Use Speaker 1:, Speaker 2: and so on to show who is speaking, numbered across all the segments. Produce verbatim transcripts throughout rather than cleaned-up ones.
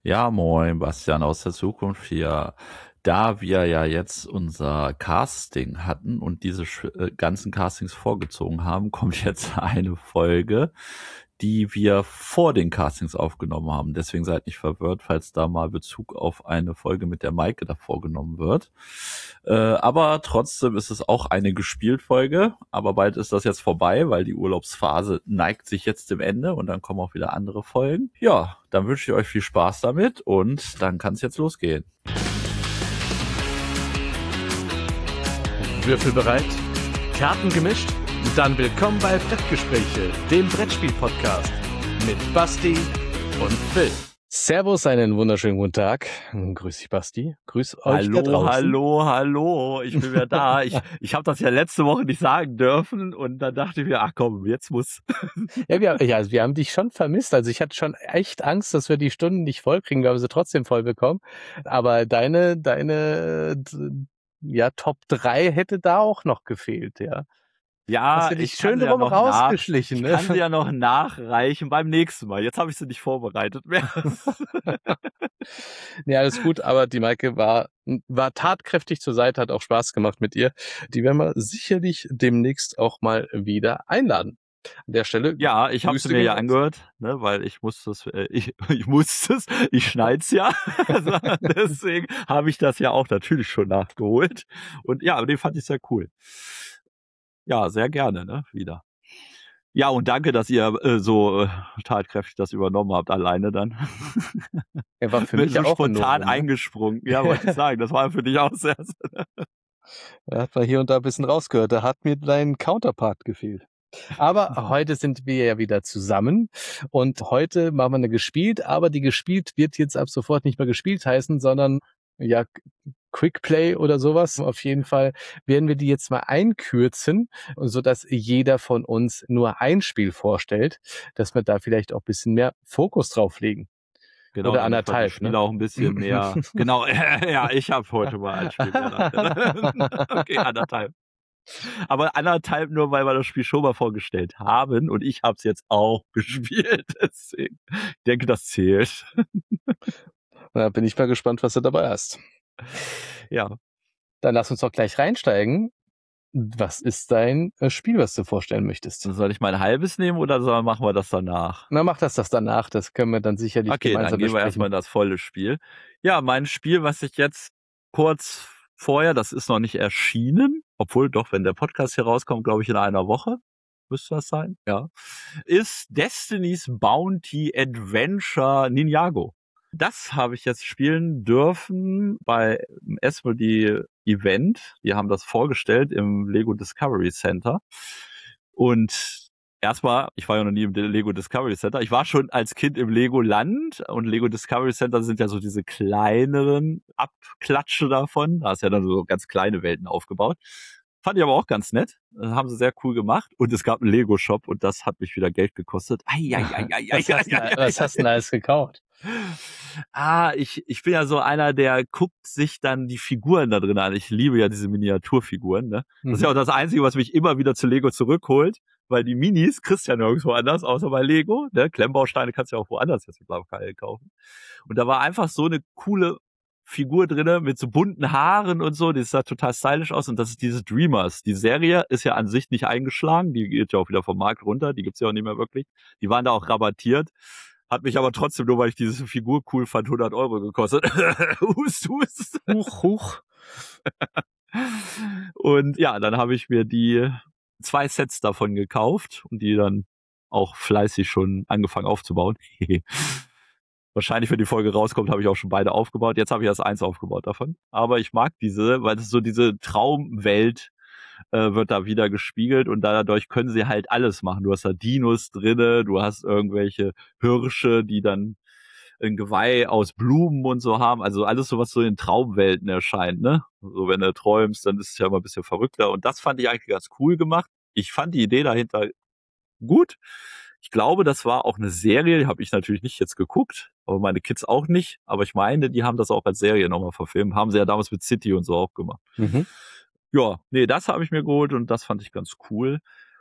Speaker 1: Ja, moin, Bastian aus der Zukunft hier. Da wir ja jetzt unser Casting hatten und diese sch- äh, ganzen Castings vorgezogen haben, kommt jetzt eine Folge, die wir vor den Castings aufgenommen haben. Deswegen seid nicht verwirrt, falls da mal Bezug auf eine Folge mit der Maike davor genommen wird. Äh, aber trotzdem ist es auch eine gespielt Folge. Aber bald ist das jetzt vorbei, weil die Urlaubsphase neigt sich jetzt dem Ende und dann kommen auch wieder andere Folgen. Ja, dann wünsche ich euch viel Spaß damit und dann kann es jetzt losgehen.
Speaker 2: Würfel bereit? Karten gemischt? Dann willkommen bei Brettgespräche, dem Brettspiel-Podcast mit Basti und Phil. Servus, einen wunderschönen guten Tag. Grüß dich, Basti. Grüß euch
Speaker 1: Hallo,
Speaker 2: da draußen.
Speaker 1: hallo, hallo, ich bin wieder da. Ich, ich habe das ja letzte Woche nicht sagen dürfen und dann dachte ich mir, ach komm, jetzt muss.
Speaker 2: Ja, wir, ja, also wir haben dich schon vermisst. Also ich hatte schon echt Angst, dass wir die Stunden nicht voll kriegen. Wir haben sie trotzdem voll bekommen. Aber deine, deine, d- ja, Top drei hätte da auch noch gefehlt, ja. Hast
Speaker 1: Ja,
Speaker 2: du dich
Speaker 1: ich kann
Speaker 2: schön
Speaker 1: sie ja
Speaker 2: drum
Speaker 1: noch nach,
Speaker 2: rausgeschlichen,
Speaker 1: ich
Speaker 2: ne?
Speaker 1: kann sie ja noch nachreichen beim nächsten Mal. Jetzt habe ich sie nicht vorbereitet mehr.
Speaker 2: Ja, alles gut, aber die Maike war, war tatkräftig zur Seite, hat auch Spaß gemacht mit ihr. Die werden wir sicherlich demnächst auch mal wieder einladen. An der Stelle.
Speaker 1: Ja, ich habe sie
Speaker 2: Grüße
Speaker 1: mir
Speaker 2: gehen
Speaker 1: ja
Speaker 2: raus.
Speaker 1: angehört, ne, weil ich musste es, äh, ich, ich musste es, ich schneid's ja. Also, deswegen habe ich das ja auch natürlich schon nachgeholt. Und ja, aber den fand ich sehr cool. Ja, sehr gerne, ne, wieder. Ja, und danke, dass ihr äh, so äh, tatkräftig das übernommen habt, alleine dann.
Speaker 2: Er war für
Speaker 1: Mit
Speaker 2: mich
Speaker 1: so
Speaker 2: auch ein
Speaker 1: spontan
Speaker 2: Novum, ne?
Speaker 1: eingesprungen. Ja, wollte ich sagen, das war für dich auch sehr.
Speaker 2: Da hat man hier und da ein bisschen rausgehört. Da hat mir dein Counterpart gefehlt. Aber heute sind wir ja wieder zusammen und heute machen wir eine gespielt, aber die gespielt wird jetzt ab sofort nicht mehr gespielt heißen, sondern ja, Quick Play oder sowas. Auf jeden Fall werden wir die jetzt mal einkürzen, sodass jeder von uns nur ein Spiel vorstellt, dass wir da vielleicht auch ein bisschen mehr Fokus drauf legen.
Speaker 1: Genau,
Speaker 2: Oder
Speaker 1: damit wir die
Speaker 2: anderthalb, ne?
Speaker 1: Spiele auch ein bisschen mehr. Genau, ja, ich habe heute mal ein Spiel mehr. Okay, anderthalb. Aber anderthalb nur, weil wir das Spiel schon mal vorgestellt haben und ich habe es jetzt auch gespielt. Deswegen, ich denke, das zählt.
Speaker 2: Da bin ich mal gespannt, was du dabei hast.
Speaker 1: Ja.
Speaker 2: Dann lass uns doch gleich reinsteigen. Was ist dein äh, Spiel, was du vorstellen möchtest?
Speaker 1: Soll ich mein halbes nehmen oder soll, machen wir das danach?
Speaker 2: Na, mach das das danach. Das können wir dann sicherlich
Speaker 1: Okay, dann
Speaker 2: gemeinsam
Speaker 1: gehen wir
Speaker 2: besprechen.
Speaker 1: erstmal in das volle Spiel. Ja, mein Spiel, was ich jetzt kurz vorher, das ist noch nicht erschienen, obwohl doch, wenn der Podcast hier rauskommt, glaube ich in einer Woche, müsste das sein, ja, ist Destiny's Bounty Adventure Ninjago. Das habe ich jetzt spielen dürfen bei S M D Event. Die haben das vorgestellt im Lego Discovery Center. Und erstmal, ich war ja noch nie im Lego Discovery Center. Ich war schon als Kind im Legoland und Lego Discovery Center sind ja so diese kleineren Abklatsche davon. Da ist ja dann so ganz kleine Welten aufgebaut. Fand ich aber auch ganz nett. Das haben sie sehr cool gemacht. Und es gab einen Lego-Shop und das hat mich wieder Geld gekostet. Ai, ai, ai, ai,
Speaker 2: Was
Speaker 1: ai,
Speaker 2: hast,
Speaker 1: ai,
Speaker 2: du,
Speaker 1: ai,
Speaker 2: was
Speaker 1: ai.
Speaker 2: hast du denn alles gekauft?
Speaker 1: Ah, ich, ich bin ja so einer, der guckt sich dann die Figuren da drin an. Ich liebe ja diese Miniaturfiguren, ne? Das ist ja auch das Einzige, was mich immer wieder zu Lego zurückholt, weil die Minis kriegst du ja nirgendwo anders, außer bei Lego, ne? Klemmbausteine kannst du ja auch woanders jetzt mittlerweile kaufen. Und da war einfach so eine coole Figur drinne mit so bunten Haaren und so, die sah total stylisch aus und das ist diese Dreamers. Die Serie ist ja an sich nicht eingeschlagen, die geht ja auch wieder vom Markt runter, die gibt's ja auch nicht mehr wirklich. Die waren da auch rabattiert. Hat mich aber trotzdem, nur weil ich diese Figur cool fand, hundert Euro gekostet. hust, hust.
Speaker 2: Huch, huch.
Speaker 1: Und ja, dann habe ich mir die zwei Sets davon gekauft und die dann auch fleißig schon angefangen aufzubauen. Wahrscheinlich, wenn die Folge rauskommt, habe ich auch schon beide aufgebaut. Jetzt habe ich erst eins aufgebaut davon. Aber ich mag diese, weil es so diese Traumwelt äh, wird da wieder gespiegelt und dadurch können sie halt alles machen. Du hast da Dinos drinne, du hast irgendwelche Hirsche, die dann ein Geweih aus Blumen und so haben. Also alles so, was so in Traumwelten erscheint, ne? So, wenn du träumst, dann ist es ja immer ein bisschen verrückter. Und das fand ich eigentlich ganz cool gemacht. Ich fand die Idee dahinter gut. Ich glaube, das war auch eine Serie, die habe ich natürlich nicht jetzt geguckt, aber meine Kids auch nicht. Aber ich meine, die haben das auch als Serie nochmal verfilmt. Haben sie ja damals mit City und so auch gemacht.
Speaker 2: Mhm.
Speaker 1: Ja, nee, das habe ich mir geholt und das fand ich ganz cool.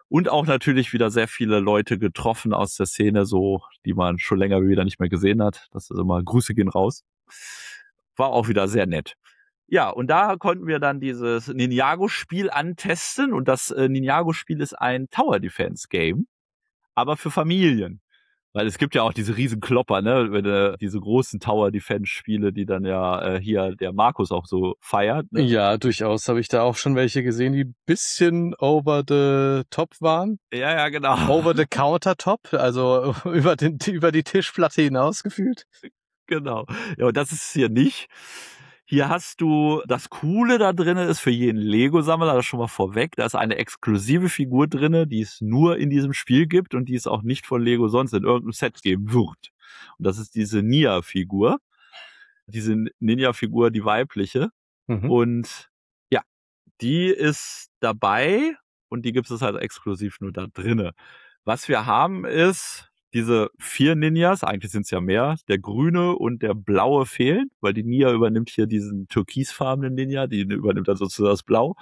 Speaker 1: Und auch natürlich wieder sehr viele Leute getroffen aus der Szene, so, die man schon länger wieder nicht mehr gesehen hat. Das ist immer, Grüße gehen raus. War auch wieder sehr nett. Ja, und da konnten wir dann dieses Ninjago-Spiel antesten. Und das äh, Ninjago-Spiel ist ein Tower-Defense-Game, aber für Familien. Weil es gibt ja auch diese riesen Klopper, ne, wenn, äh, diese großen Tower-Defense-Spiele, die dann ja äh, hier der Markus auch so feiert. Ne?
Speaker 2: Ja, durchaus habe ich da auch schon welche gesehen, die bisschen over the top waren.
Speaker 1: Ja, ja, genau.
Speaker 2: Over the countertop, also über, den, über die Tischplatte hinaus gefühlt.
Speaker 1: Genau. Ja, und das ist hier nicht. Hier hast du, das Coole da drin ist für jeden Lego-Sammler, das schon mal vorweg, da ist eine exklusive Figur drin, die es nur in diesem Spiel gibt und die es auch nicht von Lego sonst in irgendeinem Set geben wird. Und das ist diese Nia-Figur. Diese Ninja-Figur, die weibliche. Mhm. Und ja, die ist dabei und die gibt es halt exklusiv nur da drinne. Was wir haben ist diese vier Ninjas, eigentlich sind es ja mehr, der grüne und der blaue fehlen, weil die Nia übernimmt hier diesen türkisfarbenen Ninja, die übernimmt dann sozusagen das Blau.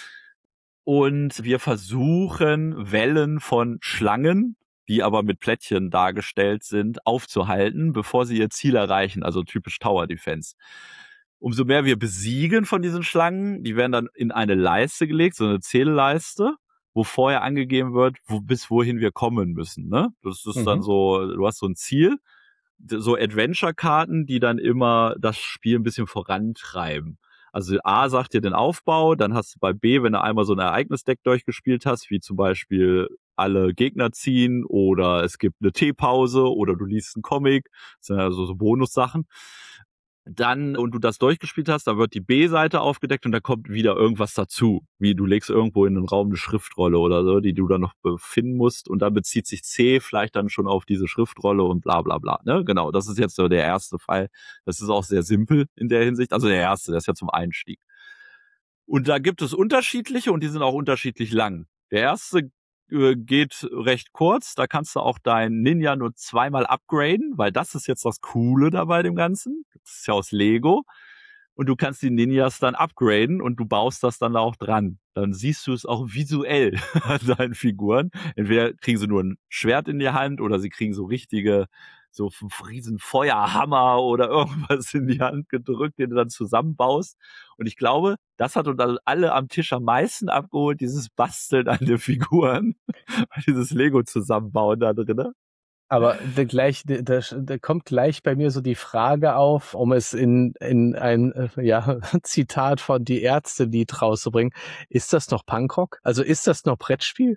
Speaker 1: Und wir versuchen, Wellen von Schlangen, die aber mit Plättchen dargestellt sind, aufzuhalten, bevor sie ihr Ziel erreichen, also typisch Tower Defense. Umso mehr wir besiegen von diesen Schlangen, die werden dann in eine Leiste gelegt, so eine Zählleiste, wo vorher angegeben wird, wo, bis wohin wir kommen müssen. Ne? Das ist mhm. dann so, du hast so ein Ziel, so Adventure-Karten, die dann immer das Spiel ein bisschen vorantreiben. Also A sagt dir den Aufbau, dann hast du bei B, wenn du einmal so ein Ereignisdeck durchgespielt hast, wie zum Beispiel alle Gegner ziehen oder es gibt eine Teepause oder du liest einen Comic, das sind also so Bonussachen. Dann, und du das durchgespielt hast, dann wird die B-Seite aufgedeckt und da kommt wieder irgendwas dazu. Wie du legst irgendwo in den Raum eine Schriftrolle oder so, die du dann noch befinden musst und dann bezieht sich C vielleicht dann schon auf diese Schriftrolle und bla bla bla. Ne? Genau, das ist jetzt so der erste Fall. Das ist auch sehr simpel in der Hinsicht. Also der erste, der ist ja zum Einstieg. Und da gibt es unterschiedliche und die sind auch unterschiedlich lang. Der erste geht recht kurz, da kannst du auch deinen Ninja nur zweimal upgraden, weil das ist jetzt das Coole dabei dem Ganzen. Das ist ja aus Lego. Und du kannst die Ninjas dann upgraden und du baust das dann auch dran. Dann siehst du es auch visuell an deinen Figuren. Entweder kriegen sie nur ein Schwert in die Hand oder sie kriegen so richtige, so einen riesen Feuerhammer oder irgendwas in die Hand gedrückt, den du dann zusammenbaust. Und ich glaube, das hat uns alle am Tisch am meisten abgeholt, dieses Basteln an den Figuren, dieses Lego zusammenbauen da drin.
Speaker 2: Aber da, gleich, da, da kommt gleich bei mir so die Frage auf, um es in, in ein ja, Zitat von Die Ärzte-Lied rauszubringen. Ist das noch Punkrock? Also ist das noch Brettspiel?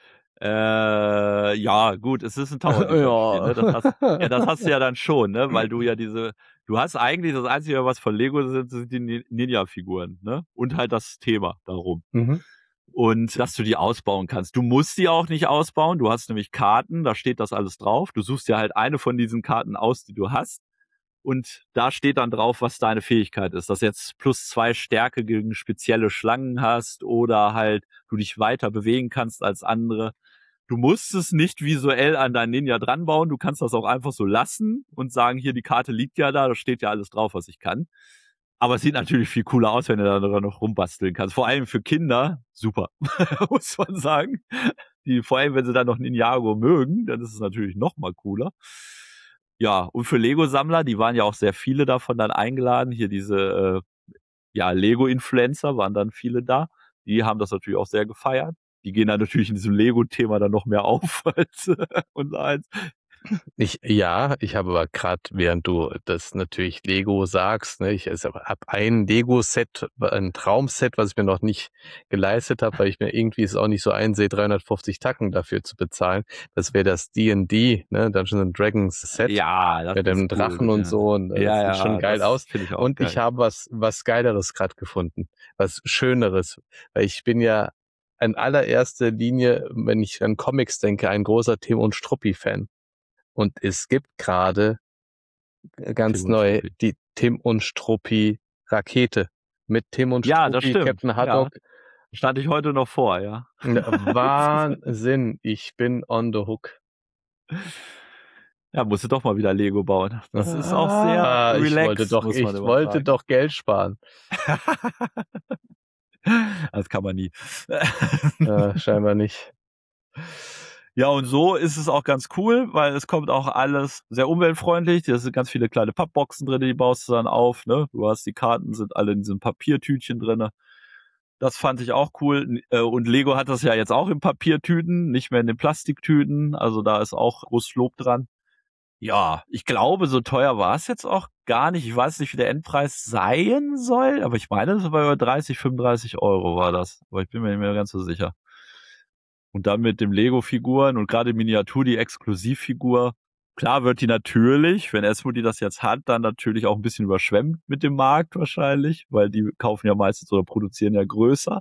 Speaker 1: Äh, ja, gut, es ist ein Tower ja. Ne? Das hast, ja, das hast du ja dann schon, ne? Weil du ja diese, du hast eigentlich das Einzige, was von Lego sind, sind die Ninja-Figuren, ne? Und halt das Thema darum. Mhm. Und dass du die ausbauen kannst. Du musst die auch nicht ausbauen, du hast nämlich Karten, da steht das alles drauf. Du suchst dir halt eine von diesen Karten aus, die du hast. Und da steht dann drauf, was deine Fähigkeit ist. Dass jetzt plus zwei Stärke gegen spezielle Schlangen hast oder halt du dich weiter bewegen kannst als andere. Du musst es nicht visuell an deinen Ninja dran bauen. Du kannst das auch einfach so lassen und sagen, hier, die Karte liegt ja da, da steht ja alles drauf, was ich kann. Aber es sieht natürlich viel cooler aus, wenn du da noch rumbasteln kannst. Vor allem für Kinder, super, muss man sagen. Die, vor allem, wenn sie dann noch Ninjago mögen, dann ist es natürlich noch mal cooler. Ja, und für Lego-Sammler, die waren ja auch sehr viele davon dann eingeladen. Hier diese äh, ja, Lego-Influencer waren dann viele da. Die haben das natürlich auch sehr gefeiert. Die gehen dann natürlich in diesem Lego-Thema dann noch mehr auf als unser eins.
Speaker 2: Ich, ja, ich habe aber gerade, während du das natürlich Lego sagst, ne, ich also habe ein Lego-Set, ein Traumset, was ich mir noch nicht geleistet habe, weil ich mir irgendwie es auch nicht so einsehe, dreihundertfünfzig Tacken dafür zu bezahlen. Das wäre das D und D, ne, Dungeons and Dragons Set.
Speaker 1: Ja, das
Speaker 2: mit dem Drachen cool, und ja. so. Und das
Speaker 1: ja,
Speaker 2: sieht schon
Speaker 1: ja,
Speaker 2: geil aus.
Speaker 1: Ich
Speaker 2: und
Speaker 1: geil.
Speaker 2: ich habe was, was Geileres gerade gefunden. Was Schöneres. Weil ich bin ja in allererster Linie, wenn ich an Comics denke, ein großer Tim und Struppi-Fan. Und es gibt gerade ganz
Speaker 1: Tim
Speaker 2: neu
Speaker 1: Struppi.
Speaker 2: die Tim und Struppi Rakete mit Tim und
Speaker 1: ja,
Speaker 2: Struppi,
Speaker 1: das stimmt.
Speaker 2: Captain Haddock.
Speaker 1: Ja. Stand ich heute noch vor, ja.
Speaker 2: Wahnsinn, ich bin on the hook.
Speaker 1: Ja, musst du doch mal wieder Lego bauen. Das ist auch sehr
Speaker 2: ah,
Speaker 1: relaxed,
Speaker 2: ich wollte doch,
Speaker 1: muss
Speaker 2: ich
Speaker 1: man
Speaker 2: wollte
Speaker 1: sagen.
Speaker 2: doch Geld sparen.
Speaker 1: Das kann man nie.
Speaker 2: äh, scheinbar nicht.
Speaker 1: Ja, und so ist es auch ganz cool, weil es kommt auch alles sehr umweltfreundlich. Da sind ganz viele kleine Pappboxen drin, die baust du dann auf. Ne? Du hast die Karten, sind alle in diesem Papiertütchen drin. Das fand ich auch cool. Und Lego hat das ja jetzt auch in Papiertüten, nicht mehr in den Plastiktüten. Also da ist auch groß Lob dran. Ja, ich glaube, so teuer war es jetzt auch gar nicht. Ich weiß nicht, wie der Endpreis sein soll, aber ich meine, es war über dreißig, fünfunddreißig Euro war das. Aber ich bin mir nicht mehr ganz so sicher. Und dann mit dem Lego-Figuren und gerade Miniatur, die Exklusivfigur. Klar wird die natürlich, wenn Asmodee das jetzt hat, dann natürlich auch ein bisschen überschwemmt mit dem Markt wahrscheinlich, weil die kaufen ja meistens oder produzieren ja größer.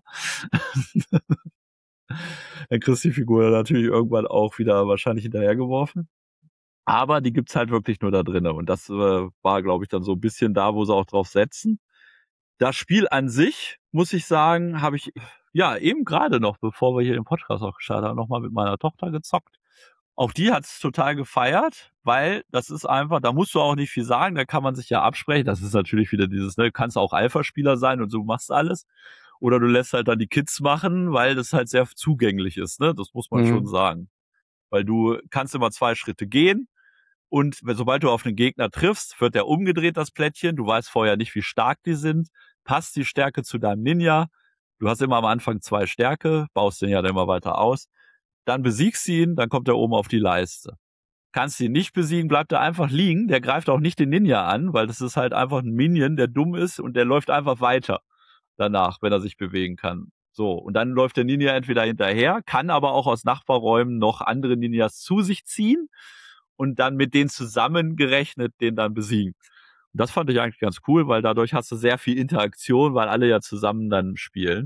Speaker 1: Dann kriegst du die Figur natürlich irgendwann auch wieder wahrscheinlich hinterhergeworfen. Aber die gibt's halt wirklich nur da drinnen. Und das äh, war, glaube ich, dann so ein bisschen da, wo sie auch drauf setzen. Das Spiel an sich, muss ich sagen, habe ich ja eben gerade noch, bevor wir hier den Podcast auch gestartet haben, nochmal mit meiner Tochter gezockt. Auch die hat's total gefeiert, weil das ist einfach, da musst du auch nicht viel sagen, da kann man sich ja absprechen. Das ist natürlich wieder dieses, ne, kannst auch Alpha-Spieler sein und so machst alles. Oder du lässt halt dann die Kids machen, weil das halt sehr zugänglich ist, ne? Das muss man
Speaker 2: Mhm.
Speaker 1: schon sagen. Weil du kannst immer zwei Schritte gehen. Und sobald du auf einen Gegner triffst, wird der umgedreht, das Plättchen. Du weißt vorher nicht, wie stark die sind. Passt die Stärke zu deinem Ninja. Du hast immer am Anfang zwei Stärke, baust den ja dann immer weiter aus. Dann besiegst du ihn, dann kommt er oben auf die Leiste. Kannst ihn nicht besiegen, bleibt er einfach liegen. Der greift auch nicht den Ninja an, weil das ist halt einfach ein Minion, der dumm ist und der läuft einfach weiter danach, wenn er sich bewegen kann. So, und dann läuft der Ninja entweder hinterher, kann aber auch aus Nachbarräumen noch andere Ninjas zu sich ziehen und dann mit denen zusammengerechnet den dann besiegen. Und das fand ich eigentlich ganz cool, weil dadurch hast du sehr viel Interaktion, weil alle ja zusammen dann spielen.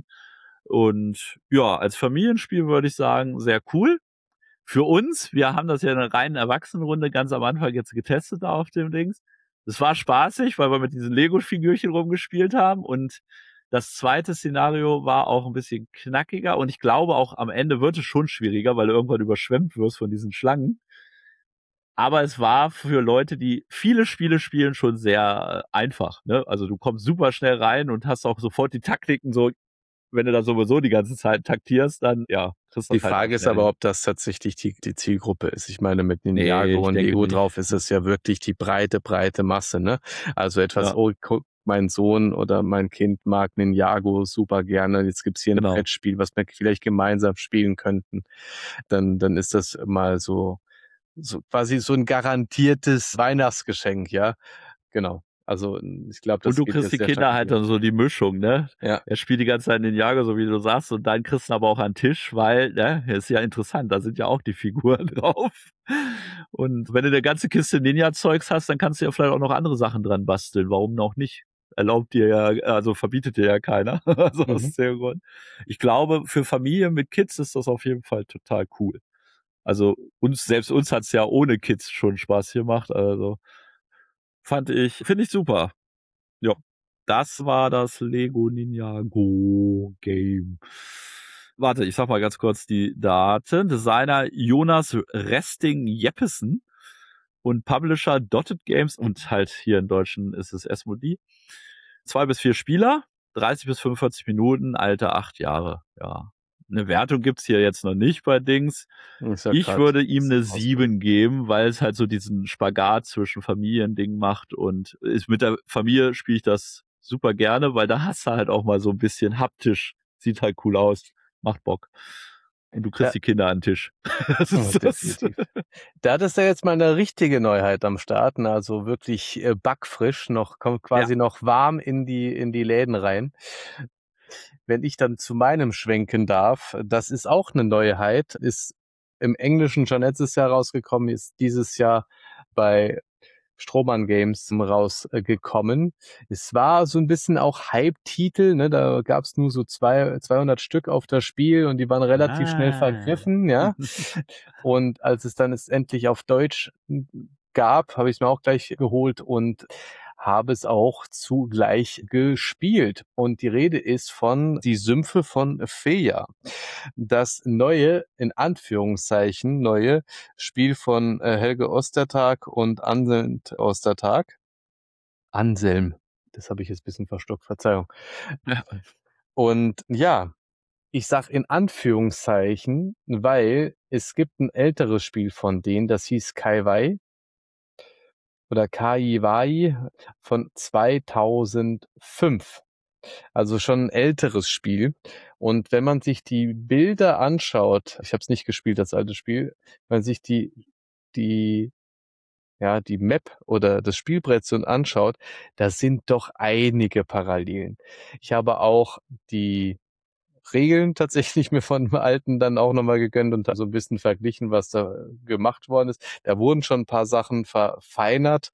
Speaker 1: Und ja, als Familienspiel würde ich sagen, sehr cool. Für uns, wir haben das ja in einer reinen Erwachsenenrunde ganz am Anfang jetzt getestet da auf dem Dings. Es war spaßig, weil wir mit diesen Lego-Figürchen rumgespielt haben und das zweite Szenario war auch ein bisschen knackiger und ich glaube auch am Ende wird es schon schwieriger, weil du irgendwann überschwemmt wirst von diesen Schlangen. Aber es war für Leute, die viele Spiele spielen, schon sehr äh, einfach. Ne? Also du kommst super schnell rein und hast auch sofort die Taktiken so, wenn du da sowieso die ganze Zeit taktierst, dann ja, kriegst du
Speaker 2: Die
Speaker 1: das halt auch
Speaker 2: Frage ist
Speaker 1: schnell
Speaker 2: aber,
Speaker 1: hin.
Speaker 2: ob das tatsächlich die, die Zielgruppe ist. Ich meine, mit
Speaker 1: Nee,
Speaker 2: Ninjago
Speaker 1: ich
Speaker 2: und
Speaker 1: denke
Speaker 2: Lego
Speaker 1: nicht.
Speaker 2: drauf ist es ja wirklich die breite, breite Masse, ne? Also etwas,
Speaker 1: Ja.
Speaker 2: oh, guck, mein Sohn oder mein Kind mag Ninjago super gerne. Jetzt gibt's hier ein
Speaker 1: Genau.
Speaker 2: Brettspiel, was wir vielleicht gemeinsam spielen könnten. Dann, dann ist das mal so, so quasi so ein garantiertes Weihnachtsgeschenk, ja? Genau. Also ich glaube,
Speaker 1: Und
Speaker 2: das
Speaker 1: du
Speaker 2: geht
Speaker 1: kriegst
Speaker 2: jetzt
Speaker 1: die
Speaker 2: sehr stark
Speaker 1: Kinder
Speaker 2: in
Speaker 1: halt
Speaker 2: die
Speaker 1: dann so die Mischung, ne?
Speaker 2: Ja.
Speaker 1: Er spielt die ganze Zeit den Jager, so wie du sagst, und dann kriegst du ihn aber auch an den Tisch, weil, ne, ist ja interessant, da sind ja auch die Figuren drauf. Und wenn du eine ganze Kiste Ninja-Zeugs hast, dann kannst du ja vielleicht auch noch andere Sachen dran basteln. Warum noch nicht? Erlaubt dir ja, also verbietet dir ja keiner. Also
Speaker 2: Mhm.
Speaker 1: aus dem Grund. Ich glaube, für Familien mit Kids ist das auf jeden Fall total cool. Also uns, selbst uns hat's ja ohne Kids schon Spaß gemacht. Also fand ich, finde ich super. Ja, das war das Lego Ninjago Game. Warte, ich sag mal ganz kurz die Daten. Designer Jonas Resting Jeppesen und Publisher Dotted Games und halt hier in Deutschen ist es Asmodee. Zwei bis vier Spieler, dreißig bis fünfundvierzig Minuten, Alter acht Jahre. Ja, eine Wertung gibt's hier jetzt noch nicht bei Dings.
Speaker 2: Ist ja
Speaker 1: Ich
Speaker 2: grad
Speaker 1: würde ihm eine
Speaker 2: rausgekommen.
Speaker 1: sieben geben, weil es halt so diesen Spagat zwischen Familiending macht und ist mit der Familie spiele ich das super gerne, weil da hast du halt auch mal so ein bisschen haptisch. Sieht halt cool aus, macht Bock. Und du kriegst
Speaker 2: Ja.
Speaker 1: die Kinder an den Tisch. Das
Speaker 2: Oh,
Speaker 1: ist das.
Speaker 2: definitiv. Da hattest du jetzt mal eine richtige Neuheit am Start, ne? Also wirklich äh, backfrisch, noch kommt quasi noch warm in die in die Läden rein. Wenn ich dann zu meinem schwenken darf, das ist auch eine Neuheit, ist im Englischen schon letztes Jahr rausgekommen, ist dieses Jahr bei Strohmann Games rausgekommen. Es war so ein bisschen auch Hype-Titel, ne? Da gab's nur so zwei zweihundert Stück auf das Spiel und die waren relativ schnell
Speaker 1: Ah.
Speaker 2: vergriffen, ja. Und als es dann es endlich auf Deutsch gab, habe ich es mir auch gleich geholt und habe es auch zugleich gespielt. Und die Rede ist von Die Sümpfe von Feja. Das neue, in Anführungszeichen, neue Spiel von äh, Helge Ostertag und Anselm Ostertag. Anselm. Das habe ich jetzt ein bisschen verstockt, Verzeihung.
Speaker 1: Ja.
Speaker 2: Und ja, Ich sag in Anführungszeichen, weil es gibt ein älteres Spiel von denen, das hieß Kai-Wei oder Kai-Wai von zweitausendfünf. Also schon ein älteres Spiel. Und wenn man sich die Bilder anschaut, ich habe es nicht gespielt, das alte Spiel, wenn man sich die die ja, die Map oder das Spielbrett so anschaut, da sind doch einige Parallelen. Ich habe auch die Regeln tatsächlich mir von dem Alten dann auch nochmal gegönnt und da so ein bisschen verglichen, was da gemacht worden ist. Da wurden schon ein paar Sachen verfeinert,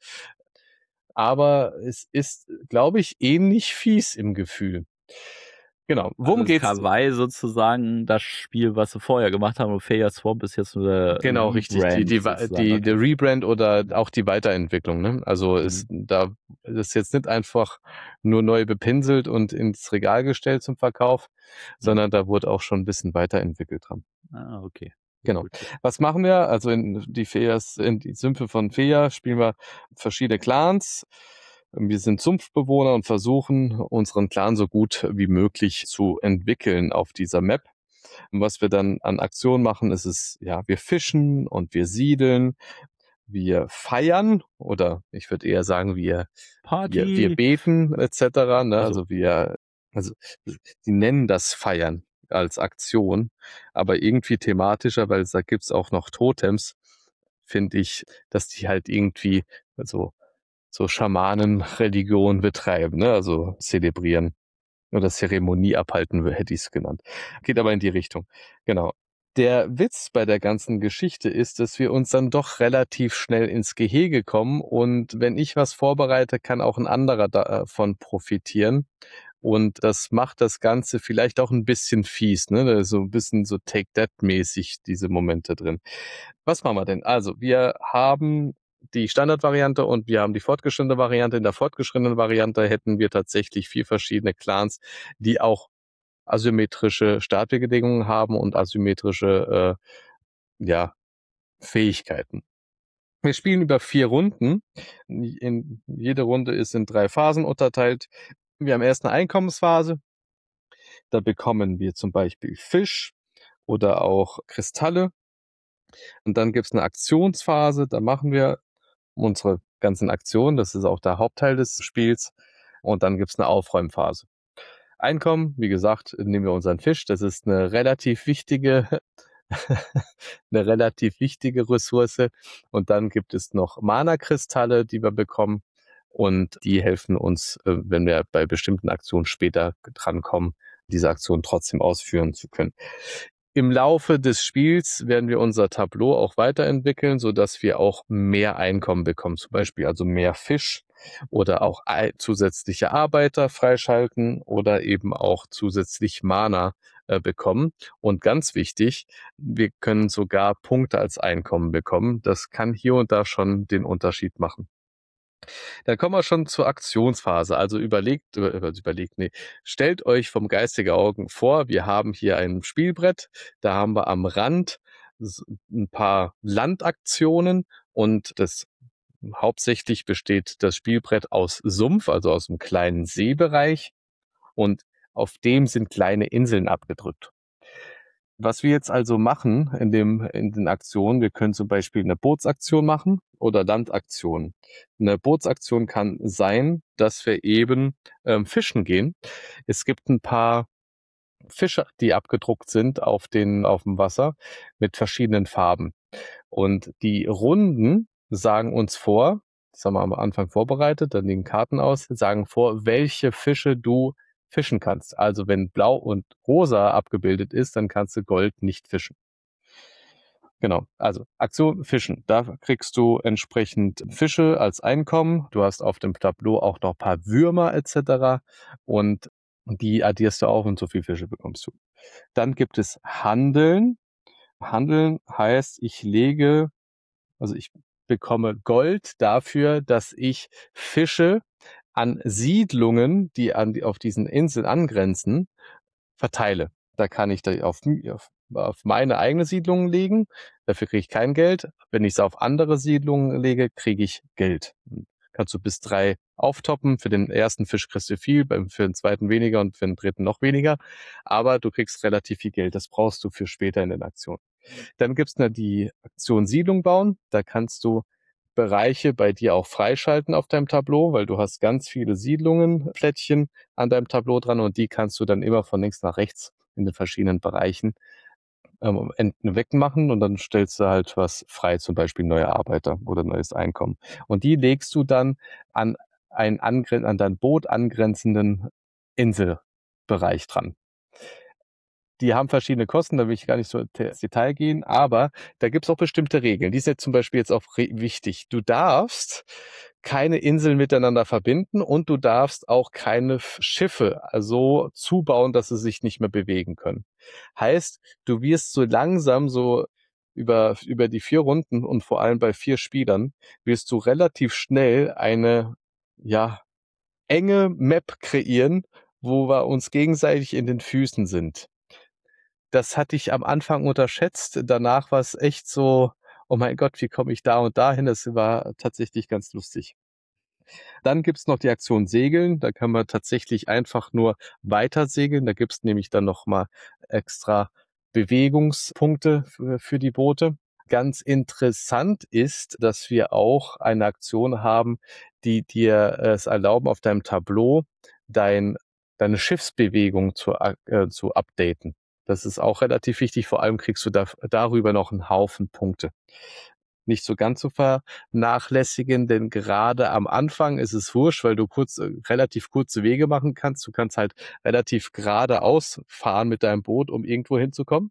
Speaker 2: aber es ist, glaube ich, ähnlich fies im Gefühl. Genau.
Speaker 1: Also
Speaker 2: Worum
Speaker 1: ist
Speaker 2: geht's?
Speaker 1: Kawaii sozusagen das Spiel, was sie vorher gemacht haben, und Fair Swamp ist jetzt nur der
Speaker 2: Genau, richtig. Die,
Speaker 1: Rebrand
Speaker 2: die,
Speaker 1: sozusagen.
Speaker 2: die,
Speaker 1: Okay.
Speaker 2: der Rebrand oder auch die Weiterentwicklung. Ne? Also
Speaker 1: Mhm.
Speaker 2: ist da das ist jetzt nicht einfach nur neu bepinselt und ins Regal gestellt zum Verkauf,
Speaker 1: Mhm.
Speaker 2: sondern da wurde auch schon ein bisschen weiterentwickelt dran.
Speaker 1: Ah, okay.
Speaker 2: Genau.
Speaker 1: Gut.
Speaker 2: Was machen wir? Also in die Feas, in die Sümpfe von Fea spielen wir verschiedene Clans. Wir sind Sumpfbewohner und versuchen, unseren Clan so gut wie möglich zu entwickeln auf dieser Map. Und was wir dann an Aktionen machen, ist es, ja, wir fischen und wir siedeln, wir feiern oder ich würde eher sagen, wir, wir, wir
Speaker 1: Party.
Speaker 2: beten et cetera. Ne?
Speaker 1: Also.
Speaker 2: Also wir, also sie nennen das Feiern als Aktion, aber irgendwie thematischer, weil da gibt's auch noch Totems, finde ich, dass die halt irgendwie so, so Schamanenreligion betreiben, ne? Also zelebrieren oder Zeremonie abhalten, hätte ich es genannt. Geht aber in die Richtung. Genau. Der Witz bei der ganzen Geschichte ist, dass wir uns dann doch relativ schnell ins Gehege kommen und wenn ich was vorbereite, kann auch ein anderer davon profitieren. Und das macht das Ganze vielleicht auch ein bisschen fies, ne? Da ist so ein bisschen so Take-That-mäßig diese Momente drin. Was machen wir denn? Also, wir haben die Standardvariante und wir haben die fortgeschrittene Variante. In der fortgeschrittenen Variante hätten wir tatsächlich vier verschiedene Clans, die auch asymmetrische Startbedingungen haben und asymmetrische äh, ja, Fähigkeiten. Wir spielen über vier Runden. In, jede Runde ist in drei Phasen unterteilt. Wir haben erst eine Einkommensphase. Da bekommen wir zum Beispiel Fisch oder auch Kristalle. Und dann gibt's eine Aktionsphase. Da machen wir unsere ganzen Aktionen. Das ist auch der Hauptteil des Spiels. Und dann gibt's eine Aufräumphase. Einkommen, wie gesagt, nehmen wir unseren Fisch. Das ist eine relativ wichtige, eine relativ wichtige Ressource. Und dann gibt es noch Mana-Kristalle, die wir bekommen. Und die helfen uns, äh, wenn wir bei bestimmten Aktionen später drankommen, diese Aktion trotzdem ausführen zu können. Im Laufe des Spiels werden wir unser Tableau auch weiterentwickeln, so dass wir auch mehr Einkommen bekommen, zum Beispiel also mehr Fisch oder auch zusätzliche Arbeiter freischalten oder eben auch zusätzlich Mana äh, bekommen. Und ganz wichtig, wir können sogar Punkte als Einkommen bekommen. Das kann hier und da schon den Unterschied machen. Dann kommen wir schon zur Aktionsphase. Also überlegt, also überlegt, nee, stellt euch vom geistige Augen vor, wir haben hier ein Spielbrett, da haben wir am Rand ein paar Landaktionen und das hauptsächlich besteht das Spielbrett aus Sumpf, also aus einem kleinen Seebereich und auf dem sind kleine Inseln abgedrückt. Was wir jetzt also machen in dem, in den Aktionen, wir können zum Beispiel eine Bootsaktion machen oder Landaktion. Eine Bootsaktion kann sein, dass wir eben ähm, fischen gehen. Es gibt ein paar Fische, die abgedruckt sind auf den, auf dem Wasser mit verschiedenen Farben. Und die Runden sagen uns vor, das haben wir am Anfang vorbereitet, dann liegen Karten aus, sagen vor, welche Fische du fischen kannst. Also wenn blau und rosa abgebildet ist, dann kannst du Gold nicht fischen. Genau, also Aktion Fischen. Da kriegst du entsprechend Fische als Einkommen. Du hast auf dem Tableau auch noch ein paar Würmer et cetera. Und die addierst du auf und so viel Fische bekommst du. Dann gibt es Handeln. Handeln heißt, ich lege, also ich bekomme Gold dafür, dass ich Fische an Siedlungen, die an die auf diesen Inseln angrenzen, verteile. Da kann ich da auf, auf, auf meine eigene Siedlung legen. Dafür kriege ich kein Geld. Wenn ich es auf andere Siedlungen lege, kriege ich Geld. kannst du bis drei auftoppen. Für den ersten Fisch kriegst du viel, beim, für den zweiten weniger und für den dritten noch weniger. Aber du kriegst relativ viel Geld. Das brauchst du für später in den Aktionen. Dann gibt's noch die Aktion Siedlung bauen. Da kannst du Bereiche bei dir auch freischalten auf deinem Tableau, weil du hast ganz viele Siedlungen, Plättchen an deinem Tableau dran und die kannst du dann immer von links nach rechts in den verschiedenen Bereichen ähm, wegmachen und dann stellst du halt was frei, zum Beispiel neue Arbeiter oder neues Einkommen. Und die legst du dann an einen angren an dein Boot angrenzenden Inselbereich dran. Die haben verschiedene Kosten, da will ich gar nicht so ins Detail gehen, aber da gibt's auch bestimmte Regeln. Die sind zum Beispiel jetzt auch wichtig. Du darfst keine Inseln miteinander verbinden und du darfst auch keine Schiffe so zubauen, dass sie sich nicht mehr bewegen können. Heißt, du wirst so langsam so über, über die vier Runden und vor allem bei vier Spielern wirst du relativ schnell eine, ja, enge Map kreieren, wo wir uns gegenseitig in den Füßen sind. Das hatte ich am Anfang unterschätzt. Danach war es echt so, oh mein Gott, wie komme ich da und dahin? Das war tatsächlich ganz lustig. Dann gibt's noch die Aktion Segeln. Da kann man tatsächlich einfach nur weiter segeln. Da gibt's nämlich dann nochmal extra Bewegungspunkte für, für die Boote. Ganz interessant ist, dass wir auch eine Aktion haben, die dir es erlauben, auf deinem Tableau dein, deine Schiffsbewegung zu, äh, zu updaten. Das ist auch relativ wichtig. Vor allem kriegst du da, darüber noch einen Haufen Punkte. Nicht so ganz zu vernachlässigen, denn gerade am Anfang ist es wurscht, weil du kurz, relativ kurze Wege machen kannst. Du kannst halt relativ geradeaus fahren mit deinem Boot, um irgendwo hinzukommen.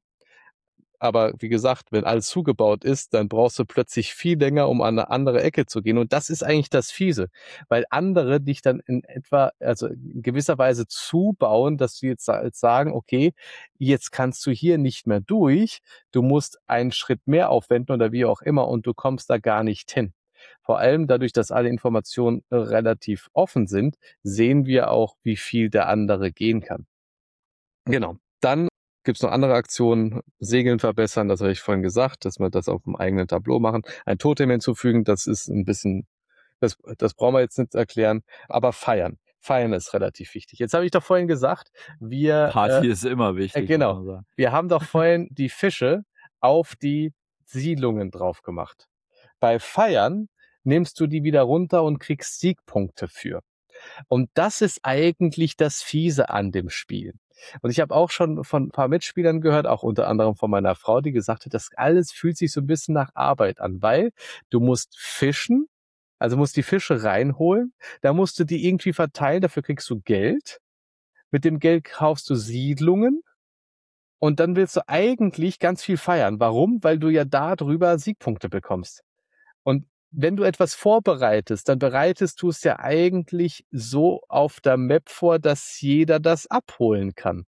Speaker 2: Aber wie gesagt, wenn alles zugebaut ist, dann brauchst du plötzlich viel länger, um an eine andere Ecke zu gehen. Und das ist eigentlich das Fiese, weil andere dich dann in etwa, also in gewisser Weise zubauen, dass du jetzt sagen, okay, jetzt kannst du hier nicht mehr durch, du musst einen Schritt mehr aufwenden oder wie auch immer und du kommst da gar nicht hin. Vor allem dadurch, dass alle Informationen relativ offen sind, sehen wir auch, wie viel der andere gehen kann. Genau. Dann gibt's noch andere Aktionen, Segeln verbessern, das habe ich vorhin gesagt, dass wir das auf dem eigenen Tableau machen. Ein Totem hinzufügen, das ist ein bisschen, das, das brauchen wir jetzt nicht erklären, aber feiern. Feiern ist relativ wichtig. Jetzt habe ich doch vorhin gesagt, wir...
Speaker 1: Party
Speaker 2: äh,
Speaker 1: ist immer
Speaker 2: äh,
Speaker 1: wichtig.
Speaker 2: genau,
Speaker 1: muss man sagen.
Speaker 2: wir haben doch vorhin die Fische auf die Siedlungen drauf gemacht. Bei Feiern nimmst du die wieder runter und kriegst Siegpunkte für. Und das ist eigentlich das Fiese an dem Spiel. Und ich habe auch schon von ein paar Mitspielern gehört, auch unter anderem von meiner Frau, die gesagt hat, das alles fühlt sich so ein bisschen nach Arbeit an, weil du musst fischen, also musst die Fische reinholen, da musst du die irgendwie verteilen, dafür kriegst du Geld. Mit dem Geld kaufst du Siedlungen und dann willst du eigentlich ganz viel feiern. Warum? Weil du ja da drüber Siegpunkte bekommst. Und wenn du etwas vorbereitest, dann bereitest du es ja eigentlich so auf der Map vor, dass jeder das abholen kann.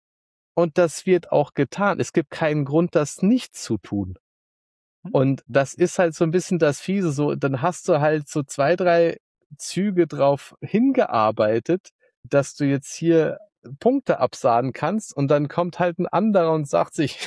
Speaker 2: Und das wird auch getan. Es gibt keinen Grund, das nicht zu tun. Und das ist halt so ein bisschen das Fiese. So, dann hast du halt so zwei, drei Züge drauf hingearbeitet, dass du jetzt hier Punkte absahnen kannst und dann kommt halt ein anderer und sagt sich,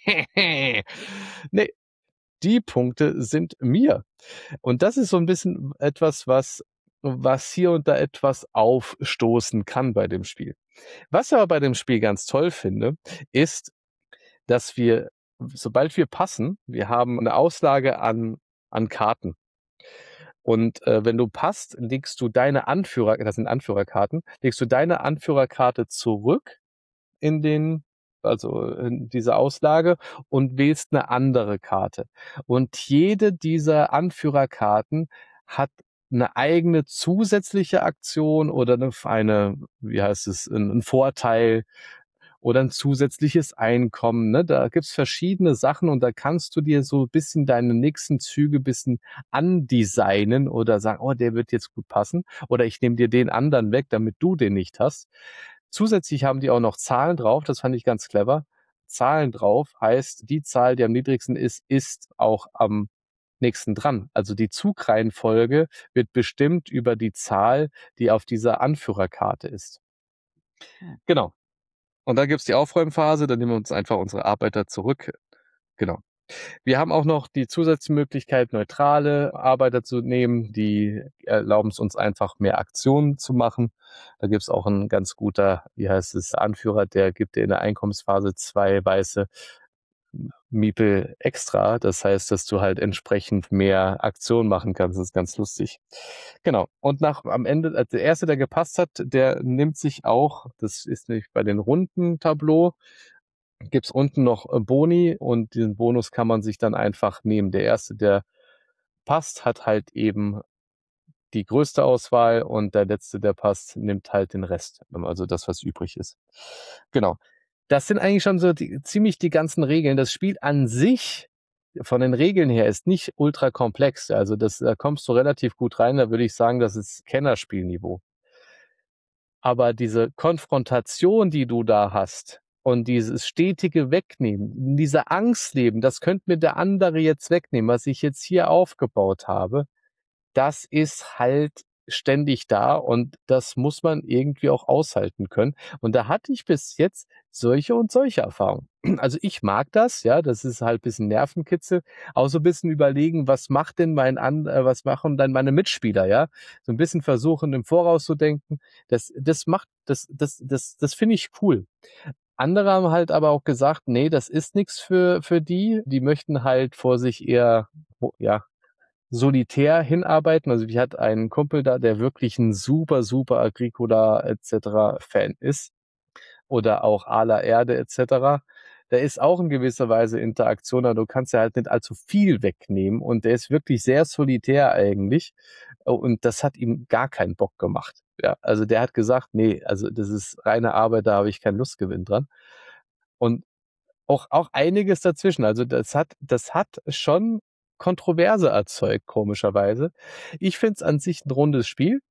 Speaker 2: nee, die Punkte sind mir. Und das ist so ein bisschen etwas, was, was hier und da etwas aufstoßen kann bei dem Spiel. Was ich aber bei dem Spiel ganz toll finde, ist, dass wir, sobald wir passen, wir haben eine Auslage an, an Karten. Und äh, wenn du passt, legst du deine Anführer, das sind Anführerkarten, legst du deine Anführerkarte zurück in den, also in diese Auslage und wählst eine andere Karte. Und jede dieser Anführerkarten hat eine eigene zusätzliche Aktion oder eine, eine wie heißt es, ein, ein Vorteil oder ein zusätzliches Einkommen. Ne? Da gibt's verschiedene Sachen und da kannst du dir so ein bisschen deine nächsten Züge ein bisschen andesignen oder sagen, oh, der wird jetzt gut passen oder ich nehme dir den anderen weg, damit du den nicht hast. Zusätzlich haben die auch noch Zahlen drauf, das fand ich ganz clever. Zahlen drauf heißt, die Zahl, die am niedrigsten ist, ist auch am nächsten dran. Also die Zugreihenfolge wird bestimmt über die Zahl, die auf dieser Anführerkarte ist. Genau. Und dann gibt's die Aufräumphase, dann nehmen wir uns einfach unsere Arbeiter zurück. Genau. Wir haben auch noch die Zusatzmöglichkeit, neutrale Arbeiter zu nehmen, die erlauben es uns einfach mehr Aktionen zu machen. Da gibt es auch ein ganz guter, wie heißt es, Anführer, der gibt dir in der Einkommensphase zwei weiße Miepel extra. Das heißt, dass du halt entsprechend mehr Aktionen machen kannst. Das ist ganz lustig. Genau. Und nach am Ende, also der erste, der gepasst hat, der nimmt sich auch, das ist nämlich bei den runden Tableau, gibt's unten noch äh, Boni und diesen Bonus kann man sich dann einfach nehmen. Der erste, der passt, hat halt eben die größte Auswahl und der letzte, der passt, nimmt halt den Rest, also das, was übrig ist. Genau. Das sind eigentlich schon so die, ziemlich die ganzen Regeln. Das Spiel an sich von den Regeln her ist nicht ultra komplex. Also das, da kommst du relativ gut rein. Da würde ich sagen, das ist Kennerspielniveau. Aber diese Konfrontation, die du da hast und dieses stetige Wegnehmen, diese Angst leben, das könnte mir der andere jetzt wegnehmen, was ich jetzt hier aufgebaut habe, das ist halt ständig da und das muss man irgendwie auch aushalten können. Und da hatte ich bis jetzt solche und solche Erfahrungen. Also ich mag das, ja, das ist halt ein bisschen Nervenkitzel, auch so ein bisschen überlegen, was macht denn mein an, äh, was machen dann meine Mitspieler, ja? So ein bisschen versuchen, im Voraus zu denken. Das, das macht, das, das, das, das finde ich cool. Andere haben halt aber auch gesagt, nee, das ist nichts für, für die. Die möchten halt vor sich eher, ja, solitär hinarbeiten. Also ich hatte einen Kumpel da, der wirklich ein super, super Agricola et cetera Fan ist oder auch Ala Erde et cetera. Der ist auch in gewisser Weise Interaktion, aber du kannst ja halt nicht allzu viel wegnehmen und der ist wirklich sehr solitär eigentlich und das hat ihm gar keinen Bock gemacht. Ja, also der hat gesagt, nee, also das ist reine Arbeit, da habe ich keinen Lustgewinn dran. Und auch, auch einiges dazwischen. Also das hat, das hat schon Kontroverse erzeugt, komischerweise. Ich finde es an sich ein rundes Spiel.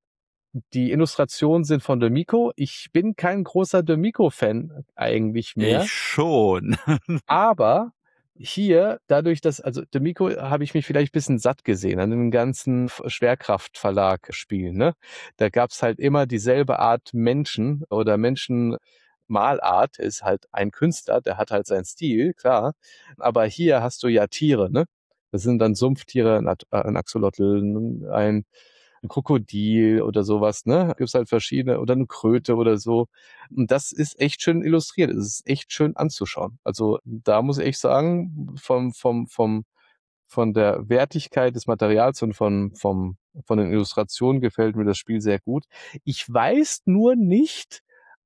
Speaker 2: Die Illustrationen sind von D'Amico. Ich bin kein großer D'Amico-Fan eigentlich mehr.
Speaker 1: Ich schon.
Speaker 2: Aber hier, dadurch, dass, also D'Amico habe ich mich vielleicht ein bisschen satt gesehen an den ganzen Schwerkraftverlag-Spielen. Ne? Da gab's halt immer dieselbe Art Menschen oder Menschenmalart. Ist halt ein Künstler, der hat halt seinen Stil, klar. Aber hier hast du ja Tiere, ne? Das sind dann Sumpftiere, ein, ein Axolotl, ein ein Krokodil oder sowas, ne? Gibt's halt verschiedene oder eine Kröte oder so. Und das ist echt schön illustriert. Es ist echt schön anzuschauen. Also da muss ich sagen, vom, vom, vom, von der Wertigkeit des Materials und von, vom, von den Illustrationen gefällt mir das Spiel sehr gut. Ich weiß nur nicht,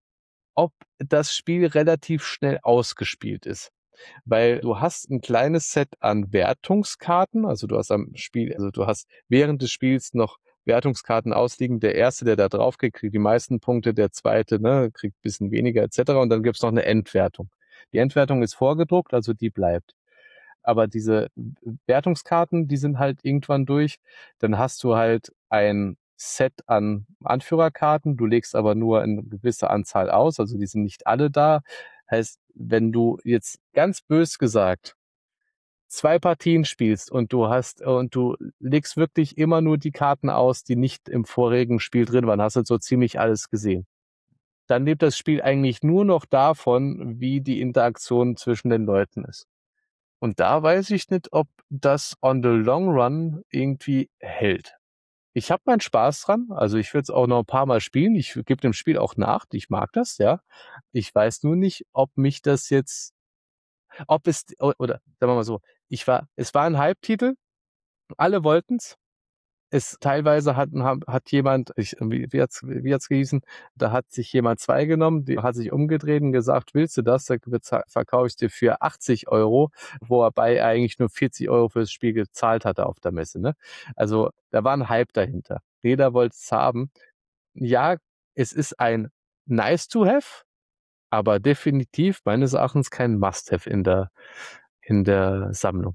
Speaker 2: ob das Spiel relativ schnell ausgespielt ist. Weil du hast ein kleines Set an Wertungskarten, also du hast am Spiel, also du hast während des Spiels noch Wertungskarten ausliegen. Der erste, der da drauf kriegt, kriegt die meisten Punkte, der zweite, ne, kriegt ein bisschen weniger et cetera. Und dann gibt's noch eine Endwertung. Die Endwertung ist vorgedruckt, also die bleibt. Aber diese Wertungskarten, die sind halt irgendwann durch. Dann hast du halt ein Set an Anführerkarten. Du legst aber nur eine gewisse Anzahl aus, also die sind nicht alle da. Heißt, wenn du jetzt ganz bös gesagt zwei Partien spielst und du hast und du legst wirklich immer nur die Karten aus, die nicht im vorigen Spiel drin waren, hast du so ziemlich alles gesehen. Dann lebt das Spiel eigentlich nur noch davon, wie die Interaktion zwischen den Leuten ist. Und da weiß ich nicht, ob das on the long run irgendwie hält. Ich habe meinen Spaß dran, also ich würde es auch noch ein paar Mal spielen. Ich gebe dem Spiel auch nach, ich mag das, ja. Ich weiß nur nicht, ob mich das jetzt, ob es, oder sagen wir mal so, ich war, es war ein Hype-Titel, alle wollten's. Es teilweise hat, hat jemand, ich, wie, wie hat's, wie hat's gehießen, da hat sich jemand zwei genommen, die hat sich umgedreht und gesagt, willst du das? Da verkaufe ich dir für achtzig Euro, wobei er eigentlich nur vierzig Euro für das Spiel gezahlt hatte auf der Messe. Ne? Also da war ein Hype dahinter. Jeder wollte es haben. Ja, es ist ein nice to have, aber definitiv meines Erachtens kein Must-have in der, in der Sammlung.